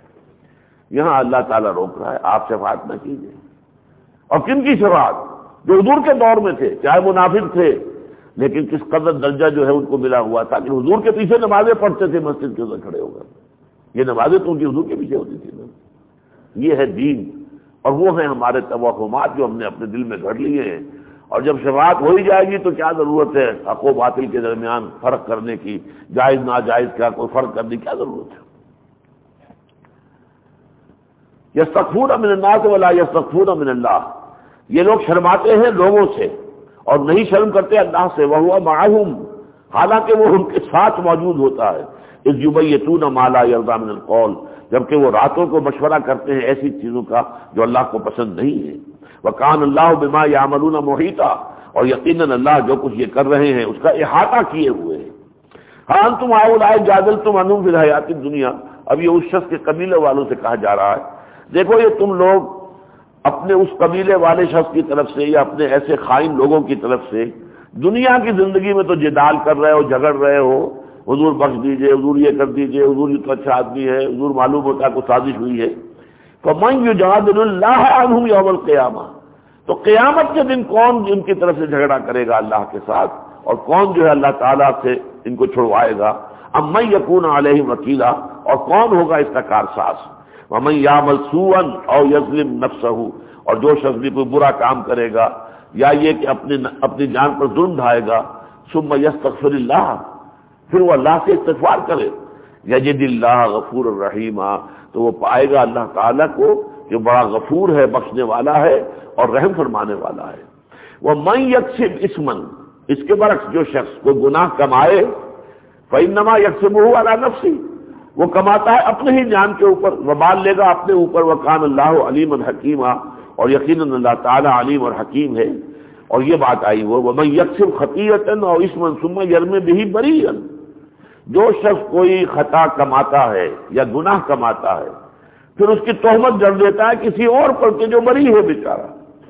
یہاں اللہ تعالیٰ روک رہا ہے آپ شفاعت نہ کیجیے۔ اور کن کی شفاعت؟ جو حضور کے دور میں تھے، چاہے منافق تھے، لیکن کس قدر درجہ جو ہے ان کو ملا ہوا تھا کہ حضور کے پیچھے نمازیں پڑھتے تھے مسجد کے اندر کھڑے ہو کر، یہ نمازیں تو ان کی حضور کے پیچھے ہوتی تھی نا۔ یہ ہے دین، اور وہ ہیں ہمارے توہمات جو ہم نے اپنے دل میں گھڑ لیے ہیں، اور جب شفاعت ہو ہی جائے گی تو کیا ضرورت ہے حق و باطل کے درمیان فرق کرنے کی، جائز ناجائز کا کوئی فرق کرنے کی کیا ضرورت ہے؟ یستخفون من الناس ولا یستخفون من اللہ، یہ لوگ شرماتے ہیں لوگوں سے اور نہیں شرم کرتے اللہ سے، وہو معہم، حالانکہ وہ ان کے ساتھ موجود ہوتا ہے، اذ یبیتون ما لا یرضی من القول، جبکہ وہ راتوں کو مشورہ کرتے ہیں ایسی چیزوں کا جو اللہ کو پسند نہیں ہے۔ وکان اللہ بما یعملون محیطا، اور یقیناً اللہ جو کچھ یہ کر رہے ہیں اس کا احاطہ کیے ہوئے ہیں۔ ہاں تم ہؤلاء جادلتم عنہم فی الحیات الدنیا، اب یہ اس شخص کے قبیلے والوں سے کہا جا رہا ہے، دیکھو یہ تم لوگ اپنے اس قبیلے والے شخص کی طرف سے یا اپنے ایسے خائن لوگوں کی طرف سے دنیا کی زندگی میں تو جدال کر رہے ہو، جھگڑ رہے ہو، حضور بخش دیجئے، حضور یہ کر دیجئے، حضور یہ تو اچھا آدمی ہے، حضور معلوم ہوتا ہے کوئی سازش ہوئی ہے۔ فَمَن يُجَادِلُ اللَّهَ عَنْهُمْ يَوْمَ الْقِيَامَةِ، تو قیامت کے دن کون ان کی طرف سے جھگڑا کرے گا اللہ کے ساتھ، اور کون جو ہے اللہ تعالیٰ سے ان کو چھڑوائے گا؟ اَمَّن يَكُونُ عَلَيْهِمْ وَكِيلًا، اور کون ہوگا اس کا کارساز؟ وَمَن يَعْمَلْ سُوءًا أَوْ يَظْلِمْ نَفْسَهُ، اور جو شخص بھی کوئی برا کام کرے گا یا یہ کہ اپنی جان پر ظلم ڈھائے گا، ثم يستغفر اللہ، پھر وہ اللہ سے استغفار کرے، یجد اللہ غفور الرحیم، تو وہ پائے گا اللہ تعالیٰ کو کہ بڑا غفور ہے، بخشنے والا ہے اور رحم فرمانے والا ہے۔ وَمَن يَكْسِبْ إِثْمًا، اس کے برعکس جو شخص کوئی گناہ کمائے، فَإِنَّمَا يَكْسِبُهُ عَلَى نَفْسِهِ، وہ کماتا ہے اپنے ہی جان کے اوپر، وبال لے گا اپنے اوپر، وَكَانَ اللَّهُ عَلِيمًا حَكِيمًا، اور یقیناً اللہ تعالیٰ علیم اور حکیم ہے۔ اور یہ بات آئی وہ وَمَن يَكْسِبْ خَطِيئَةً أَوْ إِثْمًا ثُمَّ يَرْمِ بِهِ بَرِيئًا، جو شخص کوئی خطا کماتا ہے یا گناہ کماتا ہے پھر اس کی تہمت جڑ دیتا ہے کسی اور پر کہ جو بری ہے بیچارہ،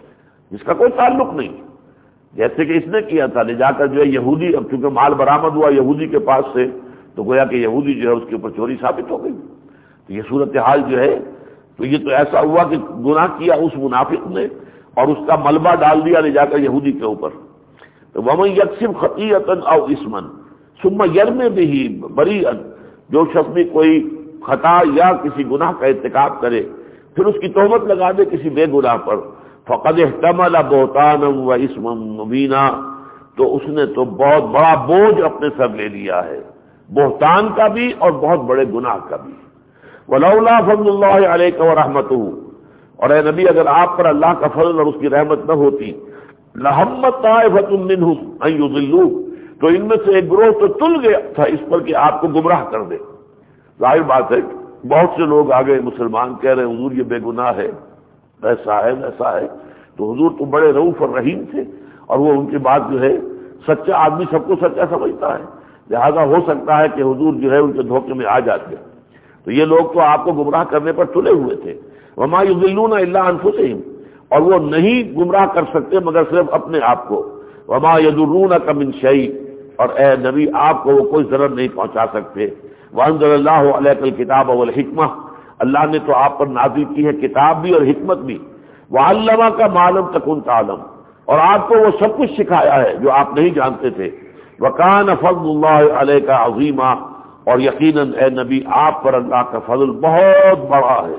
جس کا کوئی تعلق نہیں، جیسے کہ اس نے کیا تھا، لے جا کر جو ہے یہودی، اب چونکہ مال برآمد ہوا یہودی کے پاس سے تو گویا کہ یہودی جو ہے اس کے اوپر چوری ثابت ہو گئی، تو یہ صورتحال جو ہے، تو یہ تو ایسا ہوا کہ گناہ کیا اس منافق نے اور اس کا ملبہ ڈال دیا لے جا کر یہودی کے اوپر۔ تو وَمَن يَكْسِبْ خَطِيئَةً أَوْ إِثْمًا ثُمَّ يَرْمِ بِهِ بَرِيئًا، جو شخص بھی کوئی خطا یا کسی گناہ کا ارتکاب کرے پھر اس کی تہمت لگا دے کسی بے گناہ پر، فَقَدِ احْتَمَلَ بُهْتَانًا وَإِثْمًا مُبِينًا، تو اس نے تو بہت بڑا بوجھ اپنے سر لے لیا ہے، بہتان کا بھی اور بہت بڑے گناہ کا بھی۔ وَلَوْلَا فَضْلُ اللَّهِ عَلَيْكَ وَرَحْمَتُهُ، اور اے نبی اگر آپ پر اللہ کا فضل اور اس کی رحمت نہ ہوتی، لَهَمَّتْ طَائِفَةٌ مِّنْهُمْ أَن يُضِلُّوكَ، تو ان میں سے ایک گروہ تو تل گیا تھا اس پر کہ آپ کو گمراہ کر دے۔ ظاہر بات ہے بہت سے لوگ آگے مسلمان کہہ رہے ہیں حضور یہ بے گناہ ہے، ایسا ہے ایسا ہے، تو حضور تو بڑے رؤوف اور رحیم تھے، اور وہ ان کی بات جو ہے سچا آدمی سب کو سچا سمجھتا ہے، لہذا ہو سکتا ہے کہ حضور جو ہے ان کے دھوکے میں آ جاتے، تو یہ لوگ تو آپ کو گمراہ کرنے پر تلے ہوئے تھے۔ وما یضلون الا انفسهم، اور وہ نہیں گمراہ کر سکتے مگر صرف اپنے آپ کو۔ وما یضرونک من شیء، اور اے نبی آپ کو وہ کوئی ضرر نہیں پہنچا سکتے۔ وانزل اللہ علیک الکتاب والحکمہ، اللہ نے تو آپ پر نازل کی ہے کتاب بھی اور حکمت بھی۔ وعلمک ما لم تکن تعلم، اور آپ کو وہ سب کچھ سکھایا ہے جو آپ نہیں جانتے تھے۔ وکان فضل اللہ علیک عظیما، اور یقیناً اے نبی آپ پر اللہ کا فضل بہت بڑا ہے۔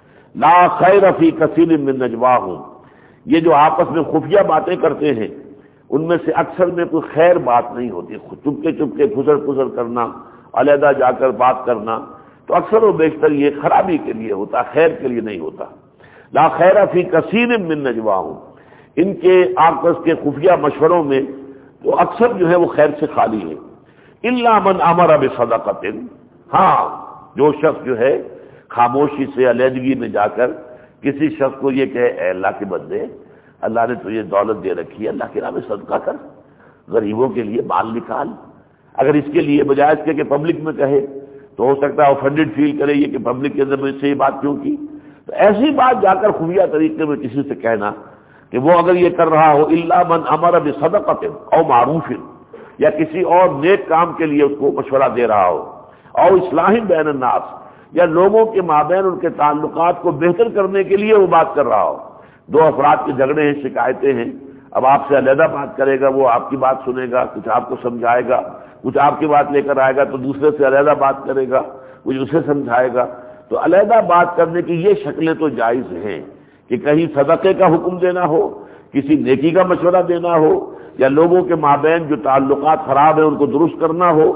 لا خیر فی کثیر من نجواہم، یہ جو آپس میں خفیہ باتیں کرتے ہیں ان میں سے اکثر میں کوئی خیر بات نہیں ہوتی، چپکے چپکے پھسر کرنا، علیحدہ جا کر بات کرنا، تو اکثر و بیشتر یہ خرابی کے لیے ہوتا، خیر کے لیے نہیں ہوتا۔ لا خیر فی کثیر من نجواہم، ان کے آپس کے خفیہ مشوروں میں تو اکثر جو ہے وہ خیر سے خالی ہے۔ الا من امر بصدقۃ، ہاں جو شخص جو ہے خاموشی سے علیحدگی میں جا کر کسی شخص کو یہ کہے اے اللہ کے بندے، اللہ نے تجھے دولت دے رکھی ہے، اللہ کے راہ میں صدقہ کر، غریبوں کے لیے مال نکال۔ اگر اس کے لیے بجائے اس کے کہ پبلک میں کہے تو ہو سکتا ہے اوفینڈڈ فیل کرے یہ کہ پبلک کے اندر سے یہ بات کیوں کی، تو ایسی بات جا کر خفیہ طریقے میں کسی سے کہنا کہ وہ اگر یہ کر رہا ہو الا من امر بصدقۃ او معروف، یا کسی اور نیک کام کے لیے اس کو مشورہ دے رہا ہو، او اصلاح بین الناس، یا لوگوں کے مابین ان کے تعلقات کو بہتر کرنے کے لیے وہ بات کر رہا ہو۔ دو افراد کے جھگڑے ہیں، شکایتیں ہیں، اب آپ سے علیحدہ بات کرے گا، وہ آپ کی بات سنے گا، کچھ آپ کو سمجھائے گا، کچھ آپ کی بات لے کر آئے گا تو دوسرے سے علیحدہ بات کرے گا، کچھ اسے سمجھائے گا، تو علیحدہ بات کرنے کی یہ شکلیں تو جائز ہیں کہ کہیں صدقے کا حکم دینا ہو، کسی نیکی کا مشورہ دینا ہو، یا لوگوں کے مابین جو تعلقات خراب ہیں ان کو درست کرنا ہو۔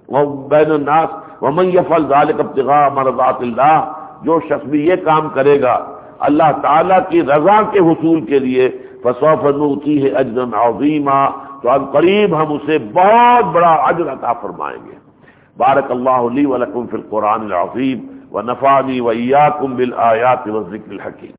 بین الناس ومن یفعل ذلک ابتغاء مرضات اللہ، جو شخص بھی یہ کام کرے گا اللہ تعالیٰ کی رضا کے حصول کے لیے، فسوف نؤتیہ اجرا عظیما، تو اب قریب ہم اسے بہت بڑا اجر عطا فرمائیں گے۔ بارک اللہ لی ولکم فی القرآن العظیم ونفعنی وإیاکم بالآیات والذکر الحکیم۔